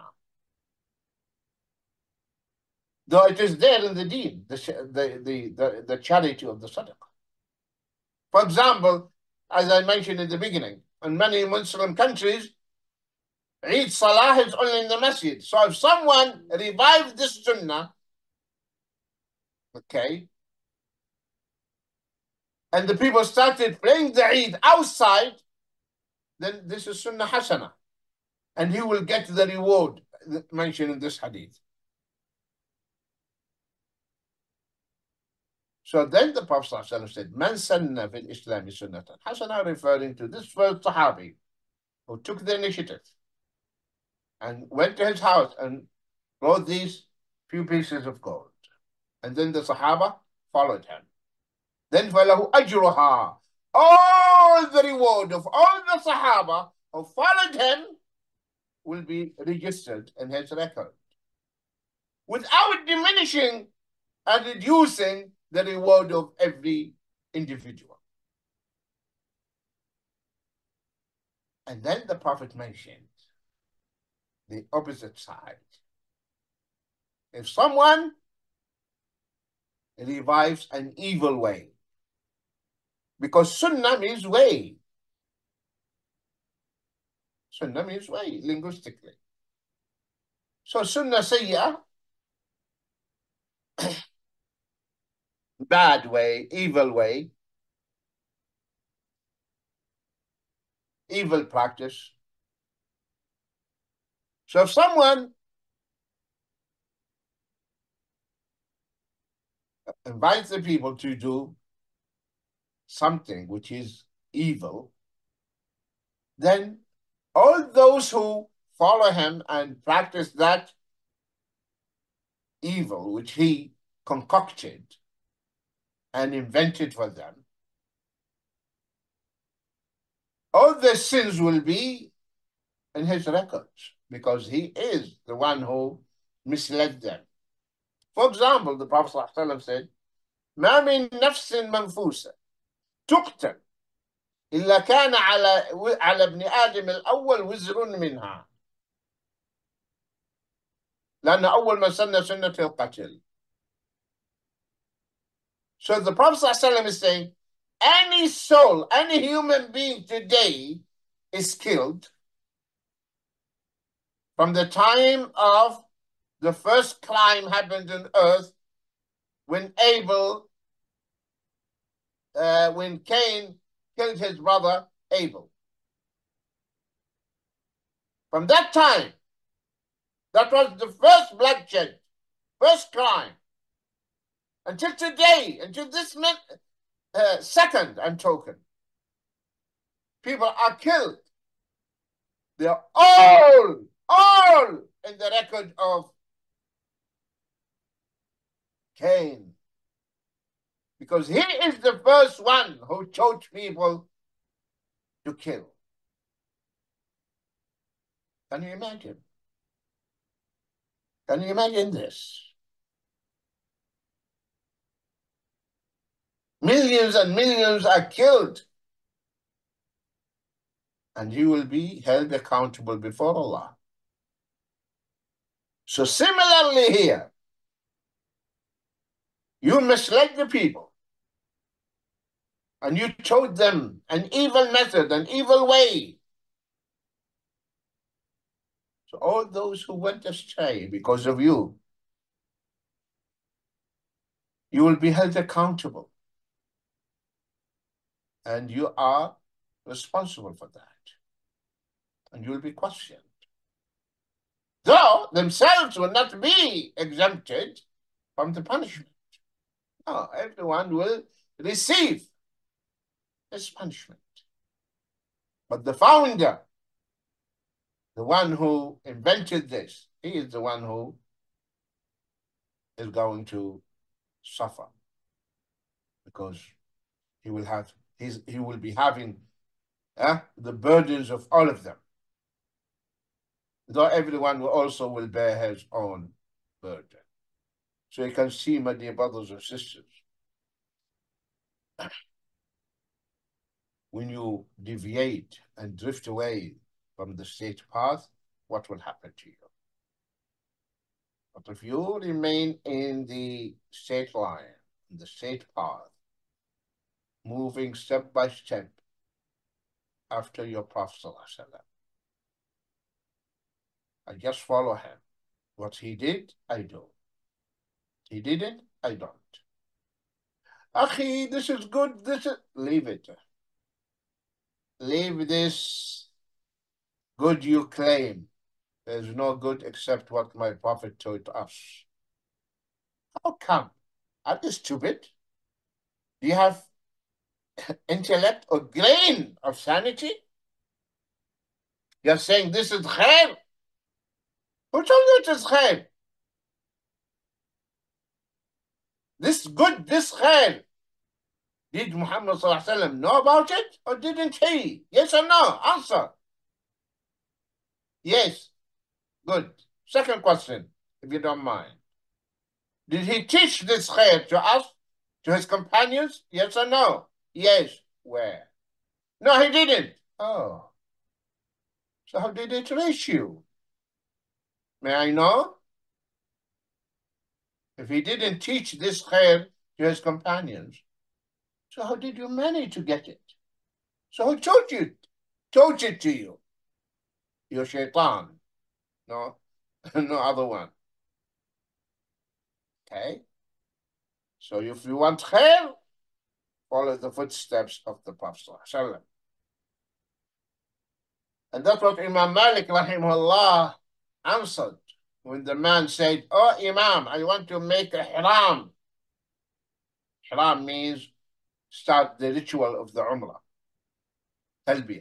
S2: Though it is there in the deen, the, the, the, the, the charity of the sadaqah. For example, as I mentioned in the beginning, in many Muslim countries, Eid Salah is only in the masjid. So if someone revived this sunnah, okay, and the people started praying the Eid outside, then this is sunnah hasana. And he will get the reward mentioned in this hadith. So then the Prophet ﷺ said, Man sanna fil Islami sunnatan hasana, referring to this first Sahabi who took the initiative and went to his house and brought these few pieces of gold. And then the Sahaba followed him. Then فَلَهُ أَجْرُهَا. All the reward of all the Sahaba who followed him will be registered in his record, without diminishing and reducing the reward of every individual. And then the Prophet mentioned the opposite side. If someone revives an evil way, because sunnah means way. Sunnah means way, linguistically. So sunnah sayyah, bad way, evil way, evil practice. So if someone invites the people to do something which is evil, then all those who follow him and practice that evil which he concocted and invented for them, all their sins will be in his records, because he is the one who misled them. For example, the Prophet ﷺ said, ما من نفس منفوسة تقتل إلا كان على على ابن آدم الأول وزر منها. لأن أول من سن سنة القتل. So the Prophet ﷺ is saying, any soul, any human being today is killed from the time of the first crime happened on earth when Abel, uh, when Cain killed his brother Abel. From that time, that was the first bloodshed, first crime. Until today, until this minute, uh, second and token, people are killed. They are all, all in the record of Cain. Because he is the first one who taught people to kill. Can you imagine? Can you imagine this? Millions and millions are killed. And you will be held accountable before Allah. So similarly here, you misled the people. And you taught them an evil method, an evil way. So all those who went astray because of you, you will be held accountable. And you are responsible for that. And you will be questioned. Though themselves will not be exempted from the punishment. No, everyone will receive this punishment. But the founder, the one who invented this, he is the one who is going to suffer. Because he will have, he's, he will be having uh, the burdens of all of them. Though everyone will also will bear his own burden. So you can see, my dear brothers and sisters, when you deviate and drift away from the straight path, what will happen to you? But if you remain in the straight line, in the straight path, moving step by step after your Prophet ﷺ, I just follow him. What he did, I do. He didn't, I don't. Akhi, this is good, this is... Leave it. Leave this good you claim. There's no good except what my Prophet taught us. How come? Are you stupid? Do you have intellect or grain of sanity? You're saying this is khair. Who told you it is khair? This good, this khair. Did Muhammad sallallahu alaihi wasallam know about it or didn't he? Yes or no? Answer. Yes. Good. Second question, if you don't mind. Did he teach this khair to us, to his companions? Yes or no? Yes. Where? No, he didn't. Oh. So how did it reach you? May I know? If he didn't teach this khair to his companions, so how did you manage to get it? So who taught you? Taught it to you? Your shaitan. No, no other one. Okay? So if you want khair, follow the footsteps of the Prophet ﷺ. And that's what Imam Malik rahimahullah answered when the man said, "Oh Imam, I want to make a haram." Haram means start the ritual of the Umrah. Talbiyah.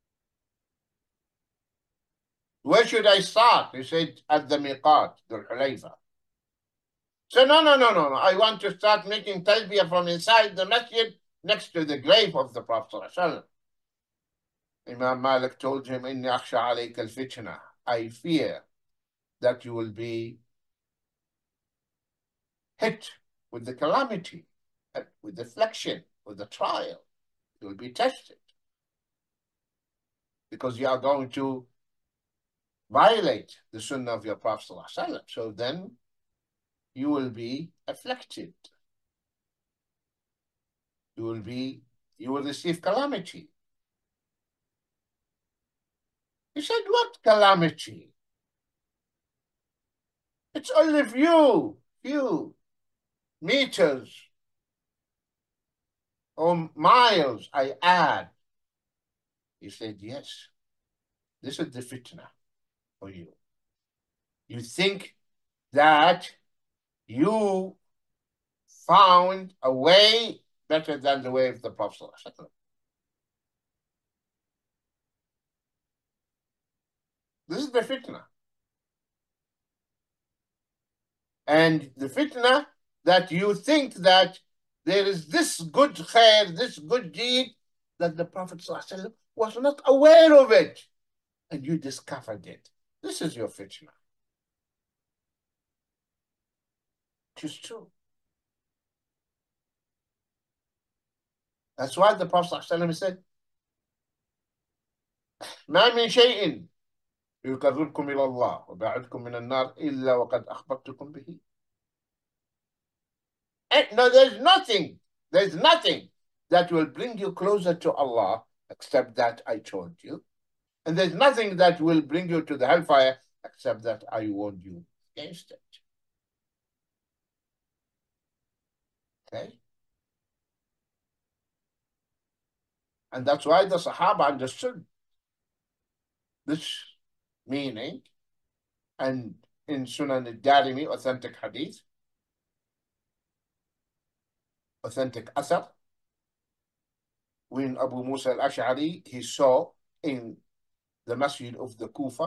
S2: Where should I start? He said, at the miqat, Dhul Hulayfa. So no, no, no, no, no. I want to start making talbiyah from inside the masjid next to the grave of the Prophet ﷺ. Imam Malik told him, Inni akhsha alayka al-fitna. I fear that you will be hit with the calamity, with the affliction, with the trial. You will be tested. Because you are going to violate the sunnah of your Prophet ﷺ. So then you will be afflicted. You will be, you will receive calamity. He said, what calamity? It's only few, few meters or miles I add. He said, yes, this is the fitna for you. You think that you found a way better than the way of the Prophet ﷺ. This is the fitna. And the fitna that you think that there is this good khair, this good deed, that the Prophet ﷺ was not aware of it, and you discovered it. This is your fitna. It is true. That's why the Prophet ﷺ said, ما من شيء يقربكم إلى الله وبعدكم من النار إلا وقد أخبرتكم به. And no, there's nothing, there's nothing that will bring you closer to Allah except that I told you. And there's nothing that will bring you to the hellfire except that I warned you against it. Okay? And that's why the Sahaba understood this meaning. And in Sunan al-Darimi, authentic hadith, authentic asar, when Abu Musa al-Ash'ari, he saw in the masjid of the Kufa,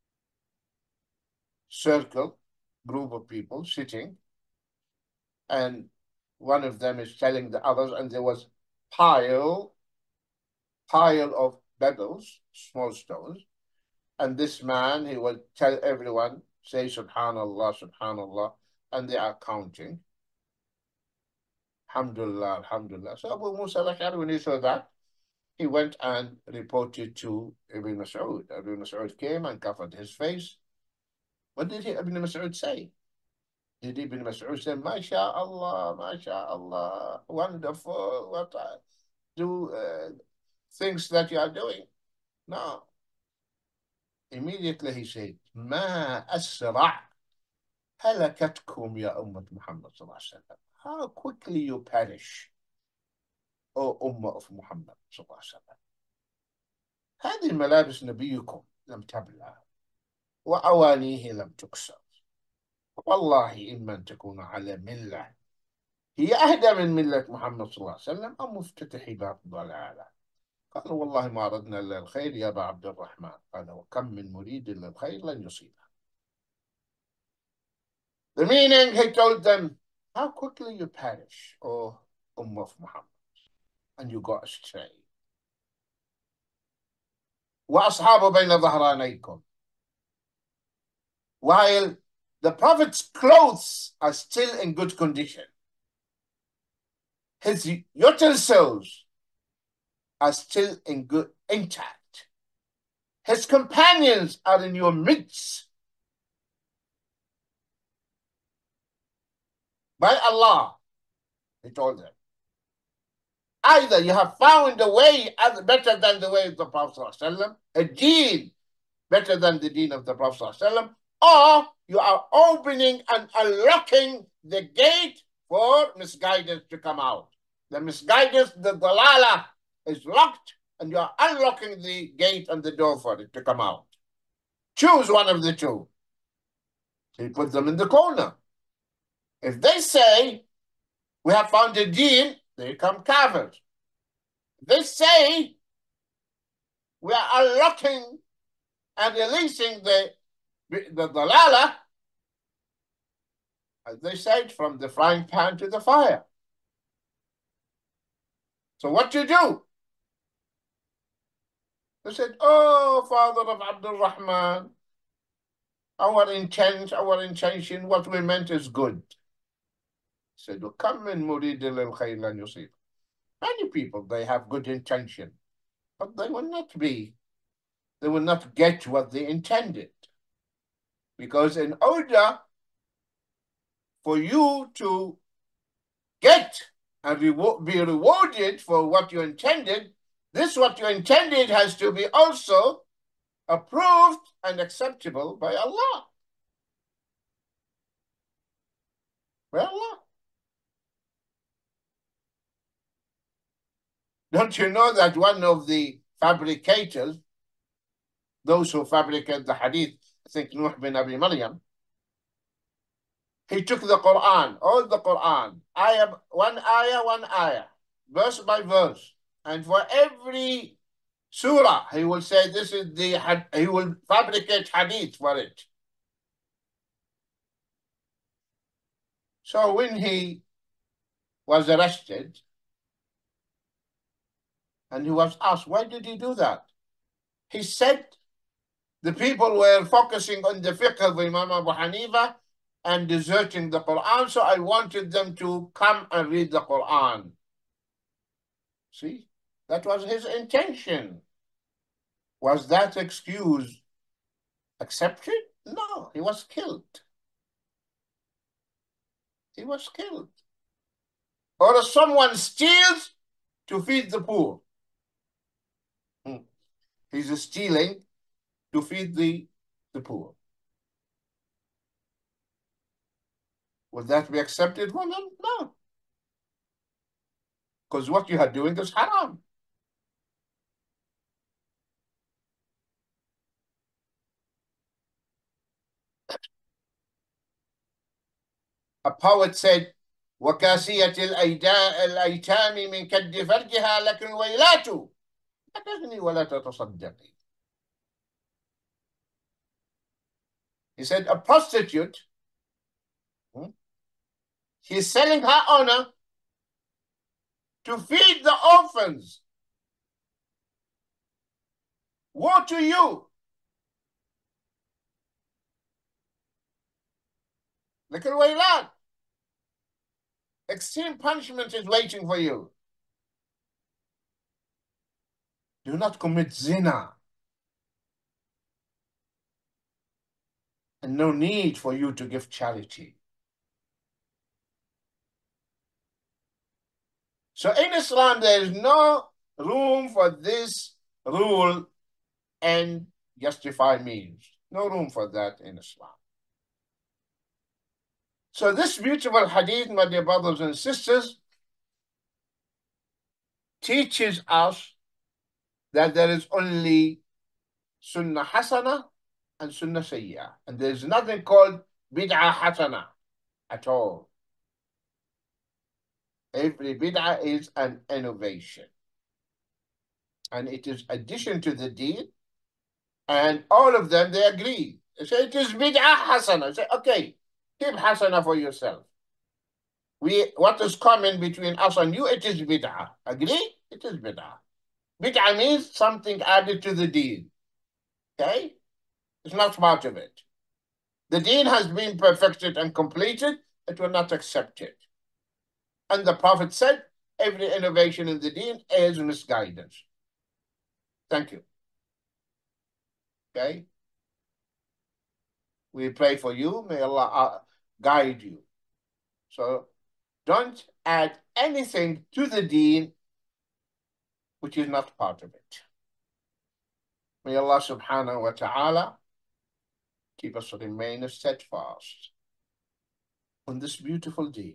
S2: circle, group of people sitting, and one of them is telling the others, and there was pile, pile of pebbles, small stones, and this man, he will tell everyone, say Subhanallah, Subhanallah, and they are counting. Alhamdulillah, Alhamdulillah. So Abu Musa al-Ash'ari, when he saw that, he went and reported to Ibn Mas'ud. Ibn Mas'ud came and covered his face. What did he, Ibn Mas'ud say? Did Ibn Mas'ud say, MashaAllah, MashaAllah, wonderful, what I do, uh, things that you are doing? No. Immediately he said, Ma asra' halakatkum ya ummat Muhammad sallallahu alaihi wasallam. How quickly you perish, O Ummah of Muhammad صلى الله عليه وسلم. هذه ملابس نبيكم لم تبلى وأوانيه لم تكسر. والله إما أن تكون على ملة هي أهدى من ملة محمد صلى الله عليه وسلم أو مفتتح باب ضلالة. قال والله ما أردنا إلا الخير يا أبا عبد الرحمن. قال وكم من مريد للخير لن يصيبه. The meaning, he told them, how quickly you perish, O Ummah of Muhammad, and you got astray. وَأَصْحَابُ بَيْنَ ظَهْرَانَيْكُمْ. While the Prophet's clothes are still in good condition, his utensils are still in good, intact. His companions are in your midst. By Allah, he told them, either you have found a way better than the way of the Prophet ﷺ, a deen better than the deen of the Prophet ﷺ, or you are opening and unlocking the gate for misguidance to come out. The misguidance, the dalala, is locked, and you are unlocking the gate and the door for it to come out. Choose one of the two. He put them in the corner. If they say, we have found a deen, they come covered. If they say, we are unlocking and releasing the, the dalala, as they said, from the frying pan to the fire. So what to do? They said, oh, father of Abdul Rahman, our intent, our intention, what we meant is good. He said, وَكَمْ مِنْ مُرِيدٍ لِلْخَيْرِ لَنْ يُصِيبَ. Many people, they have good intention, but they will not be, they will not get what they intended. Because in order for you to get and reward, be rewarded for what you intended, this what you intended has to be also approved and acceptable by Allah. By Allah. Don't you know that one of the fabricators, those who fabricate the hadith, I think Nuh bin Abi Maryam, he took the Quran, all the Quran, ayah, one ayah, one ayah, verse by verse. And for every surah, he will say this is the, he will fabricate hadith for it. So when he was arrested, and he was asked, why did he do that? He said, the people were focusing on the fiqh of Imam Abu Hanifa and deserting the Quran, so I wanted them to come and read the Quran. See, that was his intention. Was that excuse accepted? No, he was killed. He was killed. Or if someone steals to feed the poor. Hmm. He's stealing to feed the, the poor. Would that be accepted for them? No. Because what you are doing is haram. A poet said, وَكَاسِيَةِ الْأَيْتَامِ مِنْ كَدِّ فَرْجِهَا لَكِنْ وَيْلَاتُ لَا تَغْنِي وَلَا تَتَصَدَّقِي. He said, a prostitute, hmm, she's selling her honor to feed the orphans. Woe to you. لكن ويلات. Extreme punishment is waiting for you. Do not commit zina. And no need for you to give charity. So in Islam, there is no room for this rule and justify means. No room for that in Islam. So this beautiful hadith, my dear brothers and sisters, teaches us that there is only sunnah hasana and sunnah sayyah. And there's nothing called bid'ah hasana at all. Every bid'ah is an innovation. And it is addition to the deen. And all of them, they agree. They say it is bid'ah hasana. They say, okay, keep hasana for yourself. We, what is common between us and you, it is bid'ah. Agree? It is bid'ah. Bid'ah means something added to the deen. Okay? It's not part of it. The deen has been perfected and completed. It will not accept it. And the Prophet said, every innovation in the deen is misguidance. Thank you. Okay? We pray for you. May Allah guide you. So don't add anything to the deen which is not part of it. May Allah subhanahu wa ta'ala keep us remain steadfast on this beautiful deen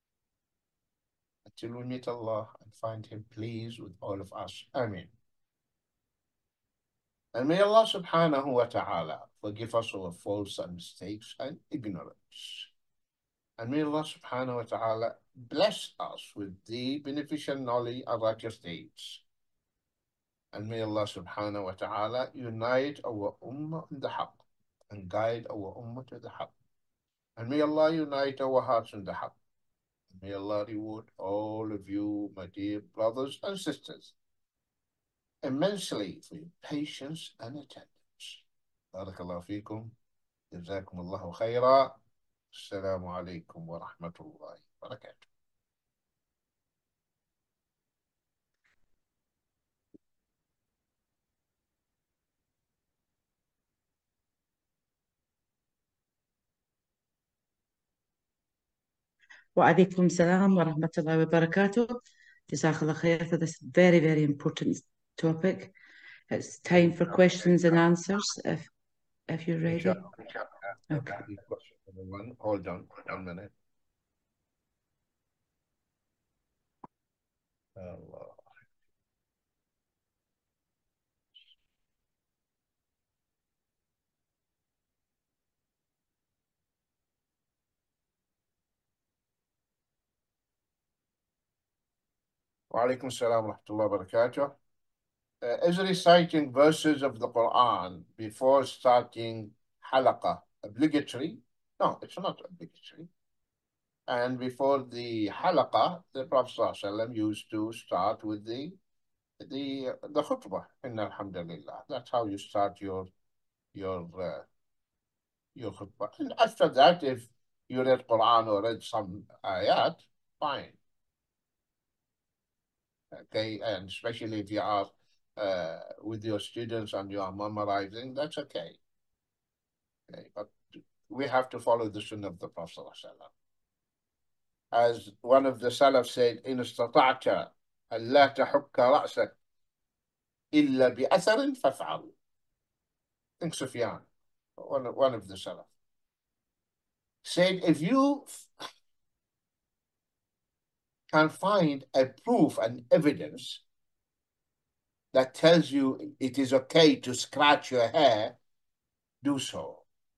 S2: until we meet Allah and find Him pleased with all of us. Ameen. And may Allah subhanahu wa ta'ala forgive us our faults and mistakes and ignorance. And may Allah subhanahu wa ta'ala bless us with the beneficial knowledge of righteous deeds. And may Allah subhanahu wa ta'ala unite our ummah in the haqq and guide our ummah to the haqq. And may Allah unite our hearts in the haqq. May Allah reward all of you, my dear brothers and sisters, immensely for your patience and attendance. Barakallahu feekum. Jazakum Allahu khaira. Assalamu alaikum wa rahmatullahi wa barakatuh.
S4: Wa alaikum salam wa rahmatullahi wa barakatuh. Jazakallah khair for this very, very important topic. It's time for questions and answers, if if you're ready.
S2: Inshallah.
S4: Okay.
S2: Question number one. Hold on one minute. Allah. Wa alaikum salam wa rahmatullahi wa barakatuh. Uh, is reciting verses of the Quran before starting halaqah obligatory? No, it's not obligatory. And before the halaqah, the Prophet ﷺ used to start with the the the khutbah. Inna alhamdulillah. That's how you start your your uh, your khutbah. And after that, if you read Quran or read some ayat, fine. Okay, and especially if you are uh, with your students and you are memorizing, that's okay. Okay, but we have to follow the sunnah of the Prophet ﷺ. As one of the Salaf said, إن استطعت ألا تحك رأسك إلا بأثر فافعل. I think Sufyan, one of, one of the Salaf, said, if you can find a proof and evidence that tells you it is okay to scratch your hair, do so.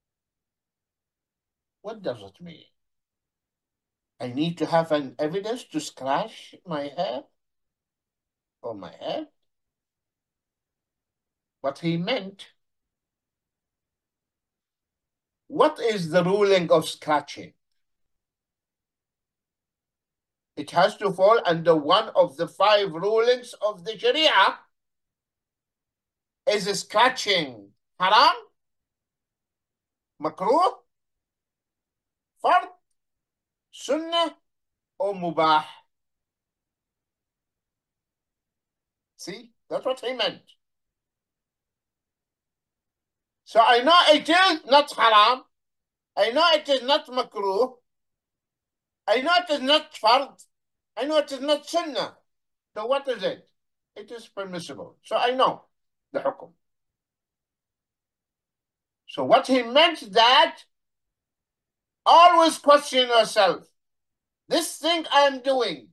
S2: What does it mean? I need to have an evidence to scratch my hair or my head? What he meant, what is the ruling of scratching? It has to fall under one of the five rulings of the Sharia. Is scratching haram, makruh, fard, sunnah, or mubah? See, that's what he meant. So I know it is not haram. I know it is not makruh. I know it is not fard. I know it is not sunnah. So what is it? It is permissible. So I know the hukum. So what he meant that always question yourself. This thing I am doing,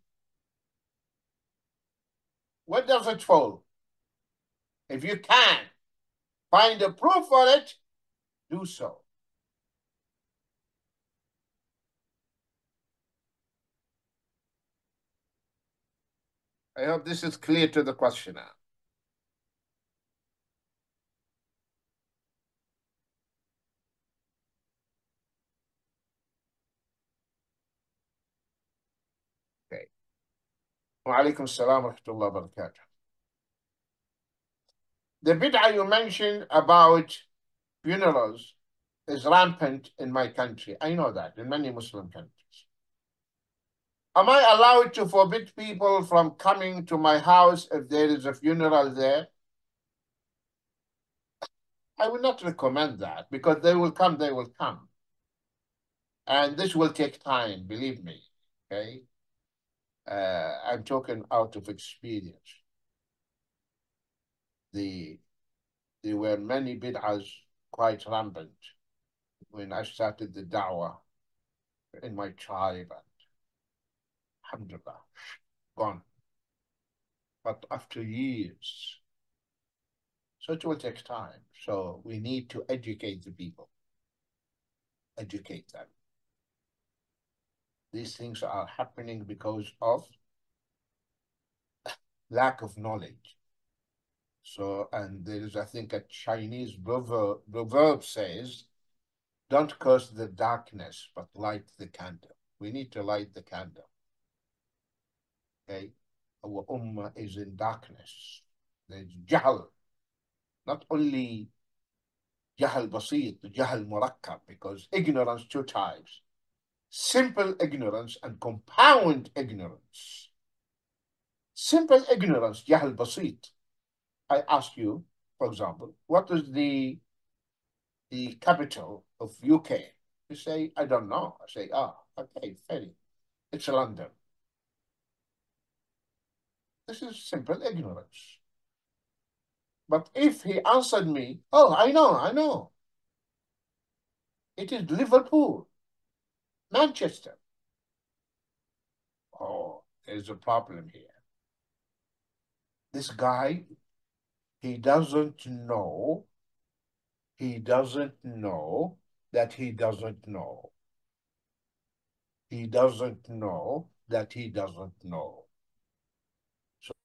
S2: what does it fall? If you can find a proof for it, do so. I hope this is clear to the questioner. Okay. Wa alaikum salam wa rahmatullahi wa barakatuh. The bid'ah you mentioned about funerals is rampant in my country. I know that, in many Muslim countries. Am I allowed to forbid people from coming to my house if there is a funeral there? I would not recommend that, because they will come, they will come. And this will take time, believe me, okay? Uh, I'm talking out of experience. The, there were many bid'ahs quite rampant when I started the da'wah in my tribe, and alhamdulillah, gone. But after years, so it will take time. So we need to educate the people, educate them. These things are happening because of lack of knowledge. So, and there is, I think, a Chinese proverb, proverb says, don't curse the darkness, but light the candle. We need to light the candle. Okay? Our ummah is in darkness. There's jahl. Not only jahl basit, jahl murakkab, because ignorance two types. Simple ignorance and compound ignorance. Simple ignorance, jahl basit. I ask you, for example, what is the the capital of U K? You say, I don't know. I say, ah, okay, fair. it's London. This is simple ignorance. But if he answered me, oh, I know, I know. It is Liverpool, Manchester. Oh, there's a problem here. This guy, he doesn't know, he doesn't know that he doesn't know. He doesn't know that he doesn't know. So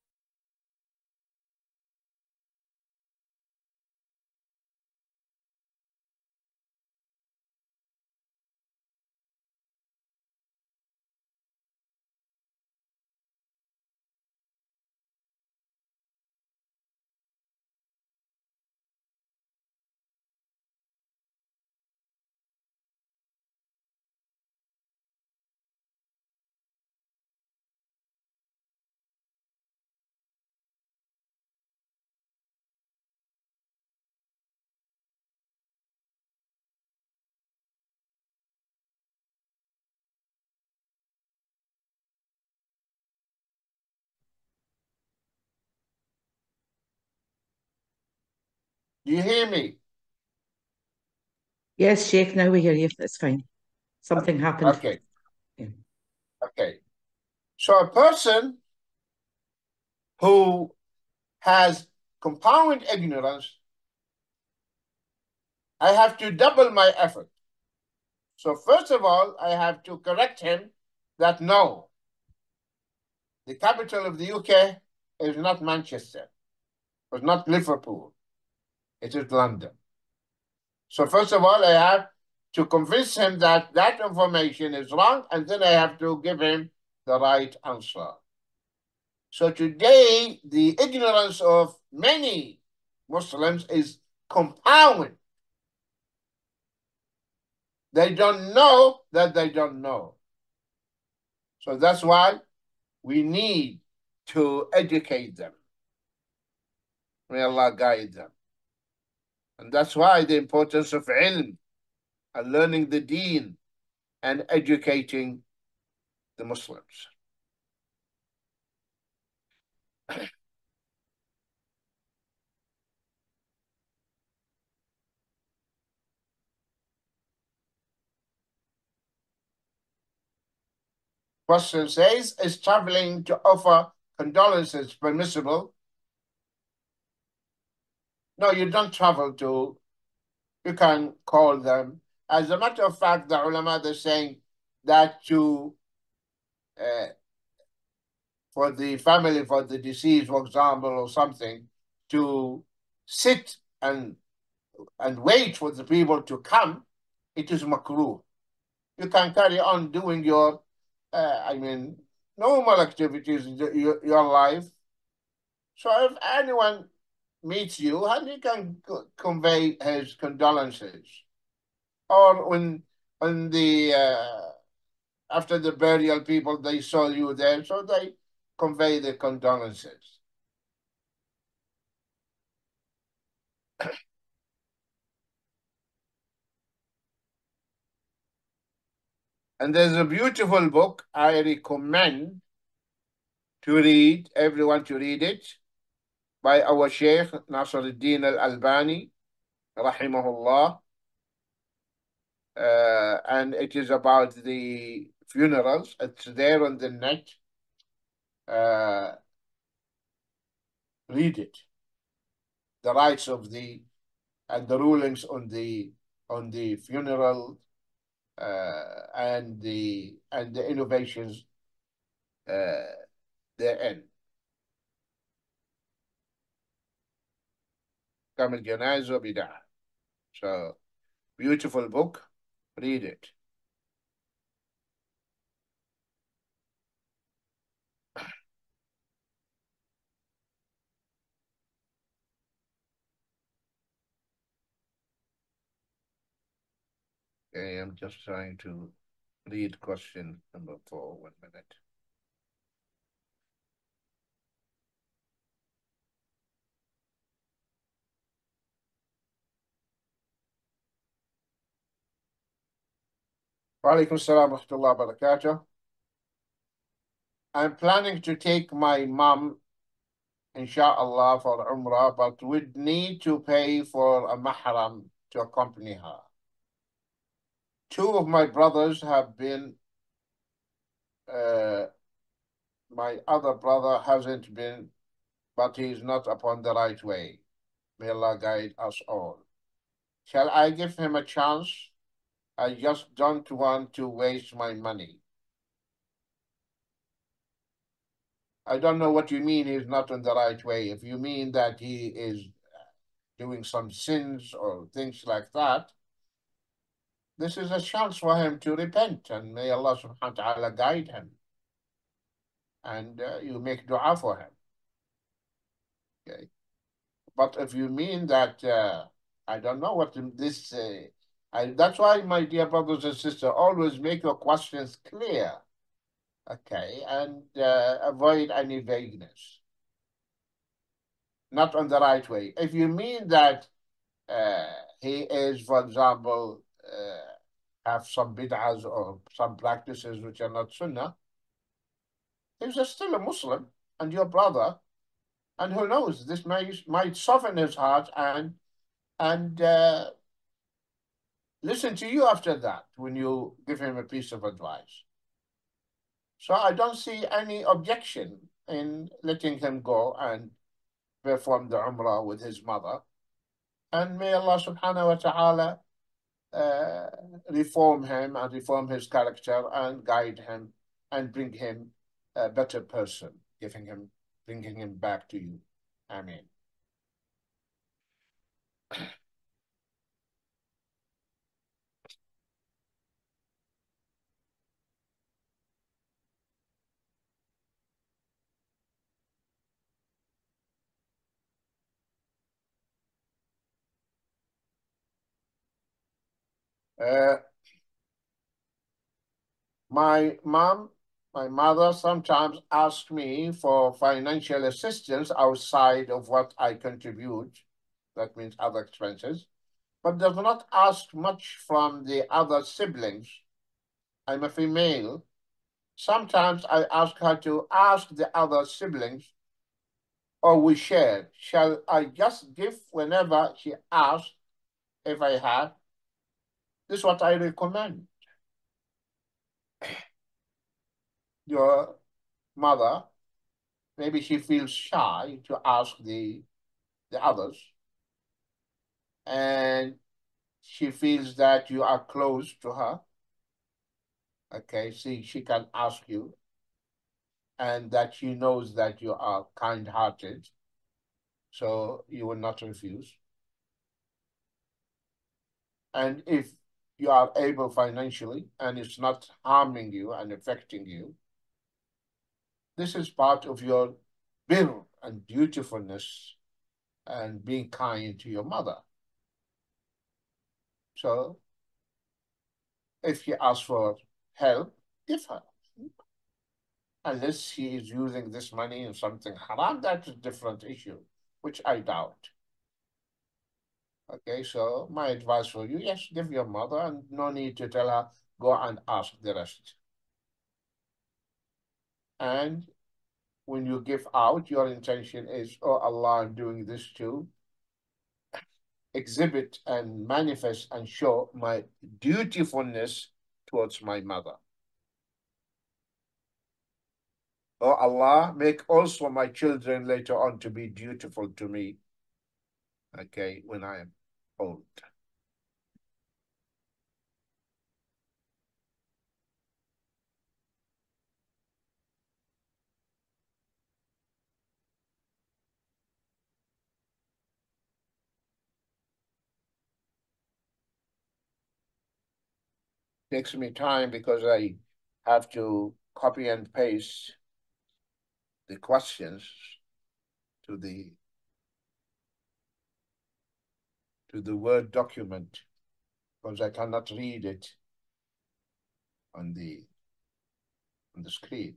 S2: do you hear me?
S4: Yes, Sheikh, now we hear you. That's fine. Something happened.
S2: Okay.
S4: Yeah.
S2: Okay. So a person who has compound ignorance, I have to double my effort. So first of all, I have to correct him that no, the capital of the U K is not Manchester, it's not Liverpool, it is London. So first of all, I have to convince him that that information is wrong, and then I have to give him the right answer. So today, the ignorance of many Muslims is compound. They don't know that they don't know. So that's why we need to educate them. May Allah guide them. And that's why the importance of ilm and learning the deen and educating the Muslims. Question says, is traveling to offer condolences permissible? No, you don't travel to, you can call them. As a matter of fact, the ulama, they're saying that to, uh, for the family, for the deceased, for example, or something, to sit and and wait for the people to come, it is makruh. You can carry on doing your, uh, I mean, normal activities in the, your, your life. So if anyone meets you, and he can convey his condolences. Or when, when the, uh, after the burial, people, they saw you there, so they convey their condolences. And there's a beautiful book I recommend to read, everyone to read it, by our Sheikh Nasruddin Al-Albani, rahimahullah. Uh, and it is about the funerals. It's there on the net. Uh, read it. The rights of the, and the rulings on the, on the funeral, uh, and the, and the innovations uh, therein. Kamil Janaiza Bidah. So, beautiful book. Read it. Okay, I'm just trying to read question number four, one minute. Wa alaikum salam wa rahmatullahi wa barakatuh. I'm planning to take my mom, inshallah, for Umrah, but would need to pay for a mahram to accompany her. Two of my brothers have been, uh, my other brother hasn't been, but he is not upon the right way. May Allah guide us all. Shall I give him a chance? I just don't want to waste my money. I don't know what you mean he's not in the right way. If you mean that he is doing some sins or things like that, this is a chance for him to repent, and may Allah subhanahu wa ta'ala guide him. And uh, you make dua for him. Okay. But if you mean that, uh, I don't know what this, uh, I, that's why, my dear brothers and sisters, always make your questions clear, okay, and uh, avoid any vagueness. Not on the right way. If you mean that uh, he is, for example, uh, have some bid'ahs or some practices which are not sunnah, he's still a Muslim and your brother, and who knows, this might, might soften his heart and and uh, listen to you after that when you give him a piece of advice. So I don't see any objection in letting him go and perform the Umrah with his mother. And may Allah subhanahu wa ta'ala uh, reform him and reform his character and guide him and bring him a better person, giving him, bringing him back to you. Ameen. Uh, my mom, my mother sometimes asks me for financial assistance outside of what I contribute. That means other expenses, but does not ask much from the other siblings. I'm a female. Sometimes I ask her to ask the other siblings, or we share. Shall I just give whenever she asks if I have? This is what I recommend. Your mother, maybe she feels shy to ask the, the others, and she feels that you are close to her. Okay, see, she can ask you, and that she knows that you are kind-hearted, so you will not refuse. And if you are able financially and it's not harming you and affecting you, this is part of your birr and dutifulness and being kind to your mother. So if she asks for help, give her. Unless she is using this money in something haram, that's a different issue, which I doubt. Okay, so my advice for you, yes, give your mother, and no need to tell her, go and ask the rest. And when you give out, your intention is, oh Allah, I'm doing this to exhibit and manifest and show my dutifulness towards my mother. Oh Allah, make also my children later on to be dutiful to me, okay, when I am old. Takes me time because I have to copy and paste the questions to the to the Word document because I cannot read it on the on the screen.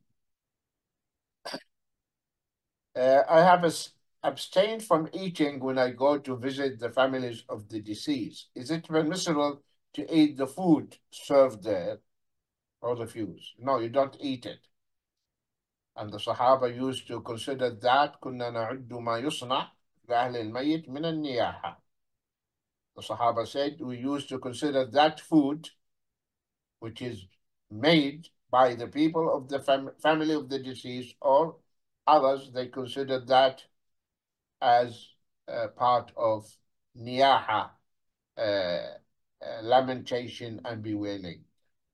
S2: Uh, I have abstained from eating when I go to visit the families of the deceased. Is it permissible to eat the food served there or refuse? No, you don't eat it. And the Sahaba used to consider that كنا نعد ما يصنع لأهل الميت من النياحة. The Sahaba said we used to consider that food which is made by the people of the fam family of the deceased or others, they considered that as uh, part of niyaha, uh, uh, lamentation and bewailing.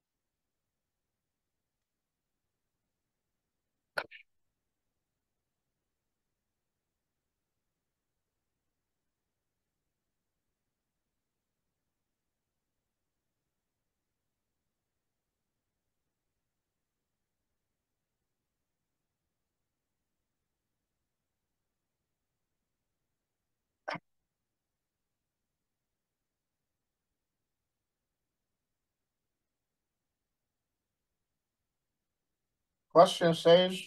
S2: Question says,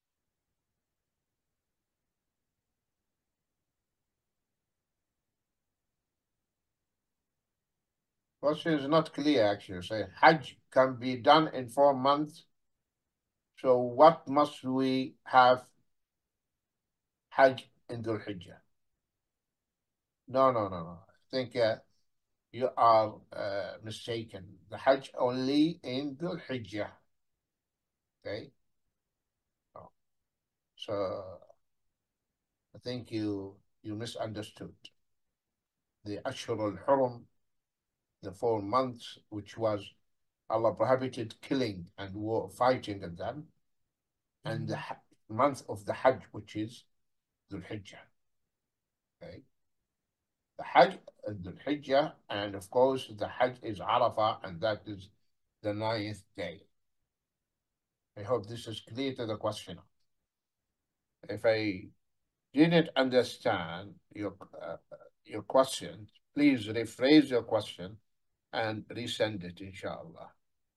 S2: question is not clear actually. Say Hajj can be done in four months. So what must we have Hajj in Dhul Hijjah? No, no, no, no. I think uh, you are uh, mistaken. The Hajj only in Dhul Hijjah. Okay. Oh. So I think you you misunderstood. The Ashhur al-Hurum, the four months, which was Allah prohibited killing and war fighting in them, and the month of the Hajj, which is Dhul Hijjah. Okay. The Hajj is Dhul Hijjah, and of course the Hajj is Arafah, and that is the ninth day. I hope this is clear to the questioner. If I didn't understand your uh, your question, please rephrase your question and resend it, inshallah.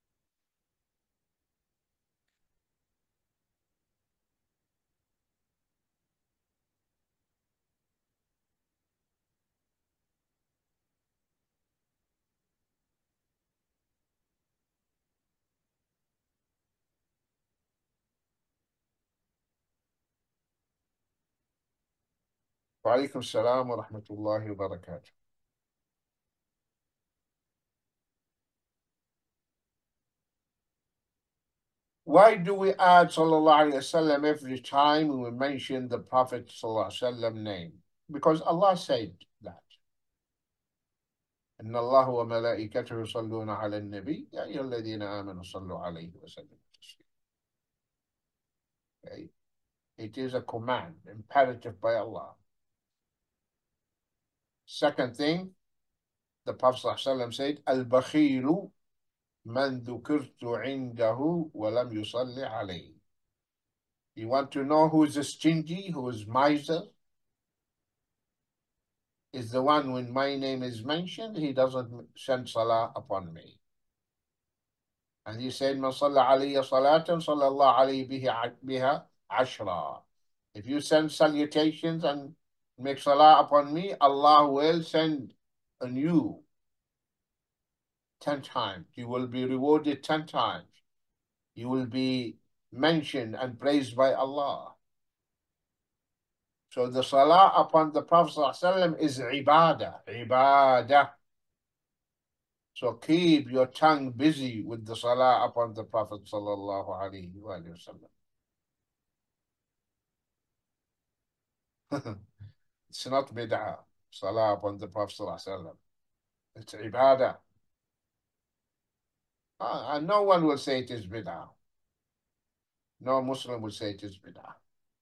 S2: Wa alaikum salam wa rahmatullahi wa barakatuh. Why do we add sallallahu alayhi wasallam every time we mention the Prophet sallallahu alayhi wasallam name? Because Allah said that. إن الله وملائكته يصلون على النبي يا أيها الذين آمنوا صلوا عليه وسلموا تسليما. Okay. It is a command, imperative by Allah. Second thing, the Prophet ﷺ said, Al-Bakhilu man dhukirtu indahu wa lam yusalli alayhi. You want to know who is stingy, who is miser? Is the one when my name is mentioned, he doesn't send salah upon me. And he said, Man salla alayya salatan, sallallahu alayhi biha ashra. If you send salutations and make salah upon me, Allah will send on you ten times. You will be rewarded ten times. You will be mentioned and praised by Allah. So the salah upon the Prophet ﷺ is ibadah, ibadah. So keep your tongue busy with the salah upon the Prophet sallallahu alaihi wasallam. It's not bid'ah, salah upon the Prophet sallallahu alaihi wasallam. It's ibadah. Uh, and no one will say it is bid'ah. No Muslim will say it is bid'ah.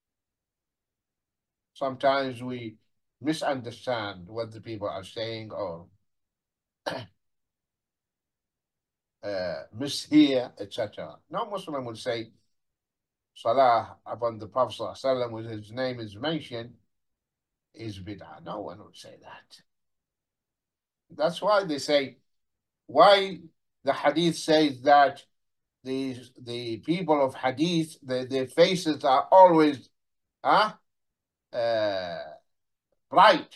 S2: Sometimes we misunderstand what the people are saying or uh, mishear, et cetera. No Muslim will say salah upon the Prophet ﷺ when his name is mentioned is bid'ah. No one would say that. That's why they say, why the hadith says that the, the people of hadith, the, their faces are always huh, uh, bright.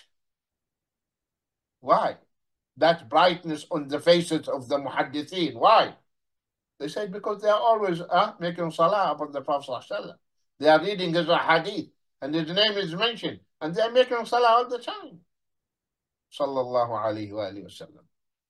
S2: Why? That brightness on the faces of the muhaddithin. Why? They say because they are always uh, making salah upon the Prophet ﷺ. They are reading his hadith, and his name is mentioned, and they are making salah all the time. Sallallahu alayhi wa alayhi wa sallam.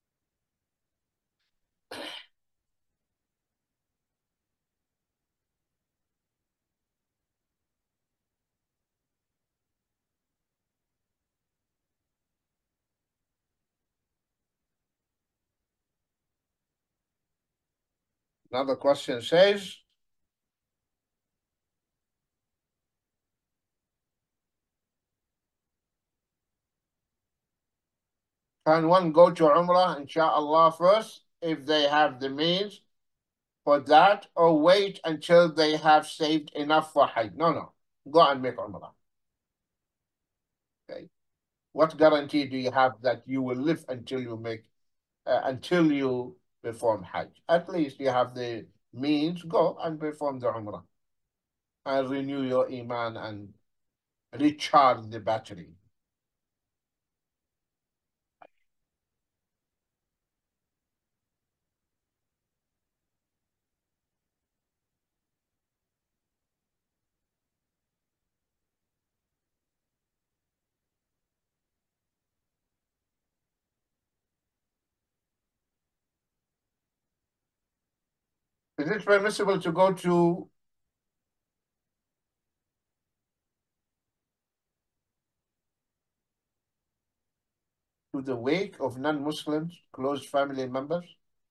S2: Another question says, can one go to Umrah, inshallah, first, if they have the means for that, or wait until they have saved enough for Hajj? No, no. Go and make Umrah. Okay. What guarantee do you have that you will live until you make, uh, until you perform Hajj? At least you have the means, go and perform the Umrah and renew your Iman and recharge the battery. Is it permissible to go to to the wake of non-Muslims, close family members?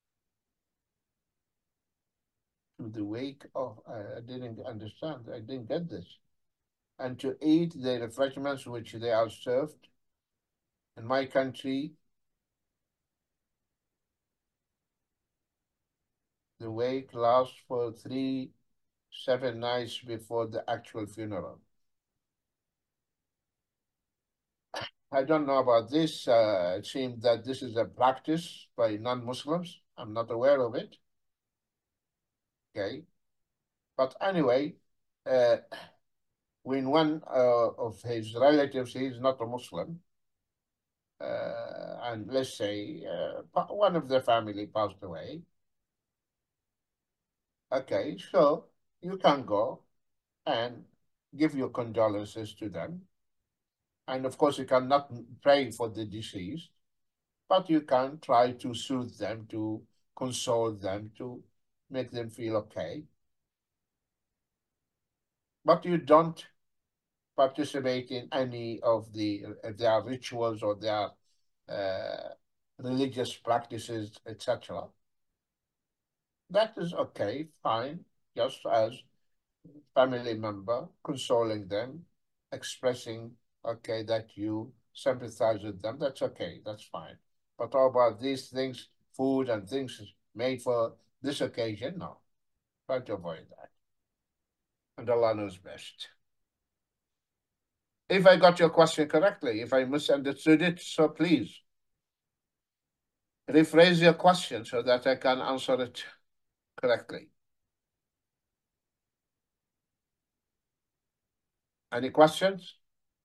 S2: To the wake of, I, I didn't understand, I didn't get this. And to eat the refreshments which they are served. In my country, the wake lasts for three, seven nights before the actual funeral. I don't know about this. Uh, it seems that this is a practice by non-Muslims. I'm not aware of it. Okay. But anyway, uh, when one uh, of his relatives, he is not a Muslim, uh, and let's say uh, one of the family passed away, okay, so you can go and give your condolences to them. And of course, you cannot pray for the deceased, but you can try to soothe them, to console them, to make them feel okay. But you don't participate in any of the uh, their rituals or their uh, religious practices, et cetera. That is okay, fine, just as family member, consoling them, expressing, okay, that you sympathize with them, that's okay, that's fine. But how about these things, food and things made for this occasion? No, try to avoid that. And Allah knows best. If I got your question correctly, if I misunderstood it, so please rephrase your question so that I can answer it correctly. Any questions?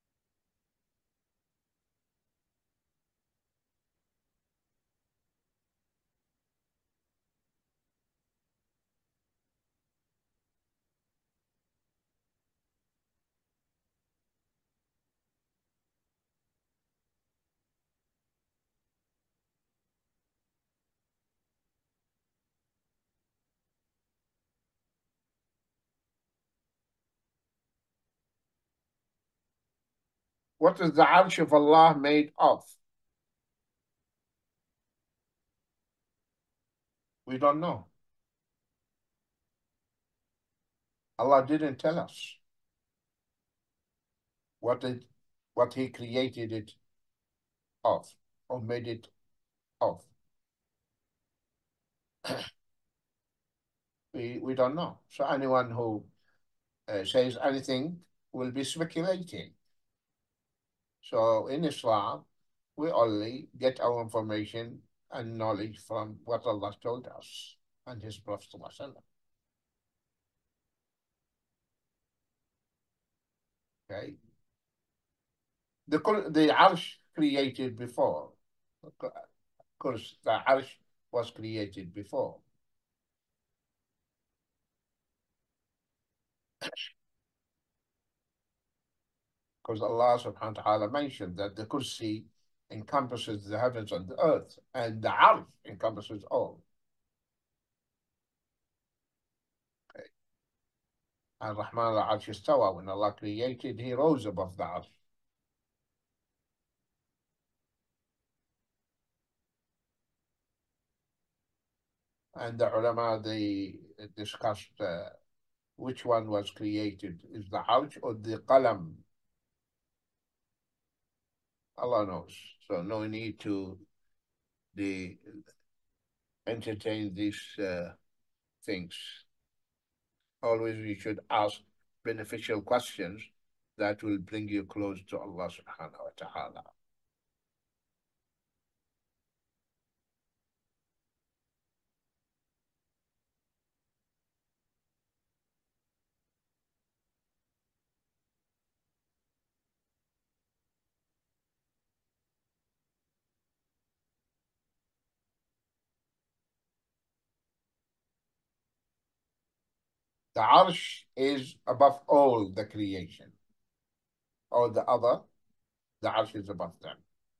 S2: What is the Arsh of Allah made of? We don't know. Allah didn't tell us what it, what He created it of or made it of. we, we don't know. So anyone who uh, says anything will be speculating. So in Islam, we only get our information and knowledge from what Allah told us and His Prophet. Okay. The, the Arsh created before. Of course, the Arsh was created before. because Allah subhanahu wa ta'ala mentioned that the kursi encompasses the heavens and the earth, and the arsh encompasses all. Okay. And Rahman al-Arsh istawa, when Allah created, he rose above the arsh. And the ulama, they discussed uh, which one was created, is the arsh or the qalam? Allah knows. So no need to the, entertain these uh, things. Always we should ask beneficial questions that will bring you close to Allah subhanahu wa ta'ala. The arsh is above all the creation. All the other, the arsh is above them.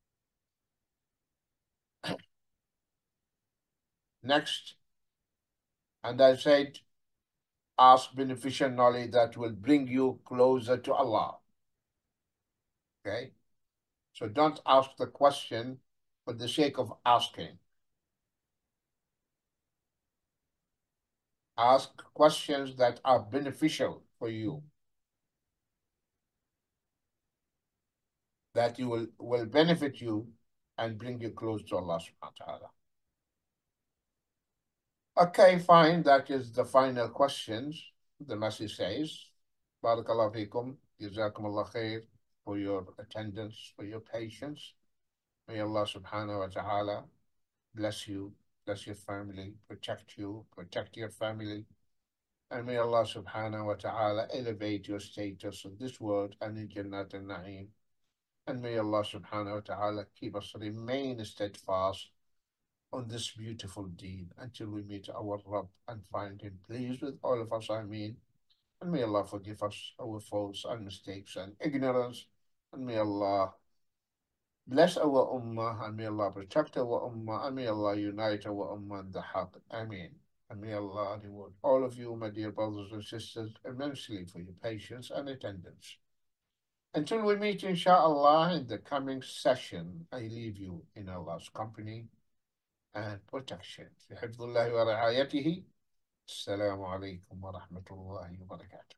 S2: Next, and I said, ask beneficial knowledge that will bring you closer to Allah. Okay? So don't ask the question for the sake of asking. Ask questions that are beneficial for you, that you will, will benefit you and bring you close to Allah subhanahu wa ta'ala. Okay, fine. That is the final questions. The message says, Barakallahu feekum, Jazakumullah khair for your attendance, for your patience. May Allah subhanahu wa ta'ala bless you, bless your family, protect you, protect your family. And may Allah subhanahu wa ta'ala elevate your status in this world and in Jannat al-Na'im. And may Allah subhanahu wa ta'ala keep us remain steadfast on this beautiful deed until we meet our Rabb and find him pleased with all of us. Ameen. And may Allah forgive us our faults and mistakes and ignorance. And may Allah bless our ummah, and may Allah protect our ummah, and may Allah unite our ummah in the haqq. Ameen. And may Allah reward all of you, my dear brothers and sisters, immensely for your patience and attendance. Until we meet, inshallah, in the coming session, I leave you in Allah's company and protection. في حفظ الله ورعايته. السلام عليكم ورحمة الله وبركاته.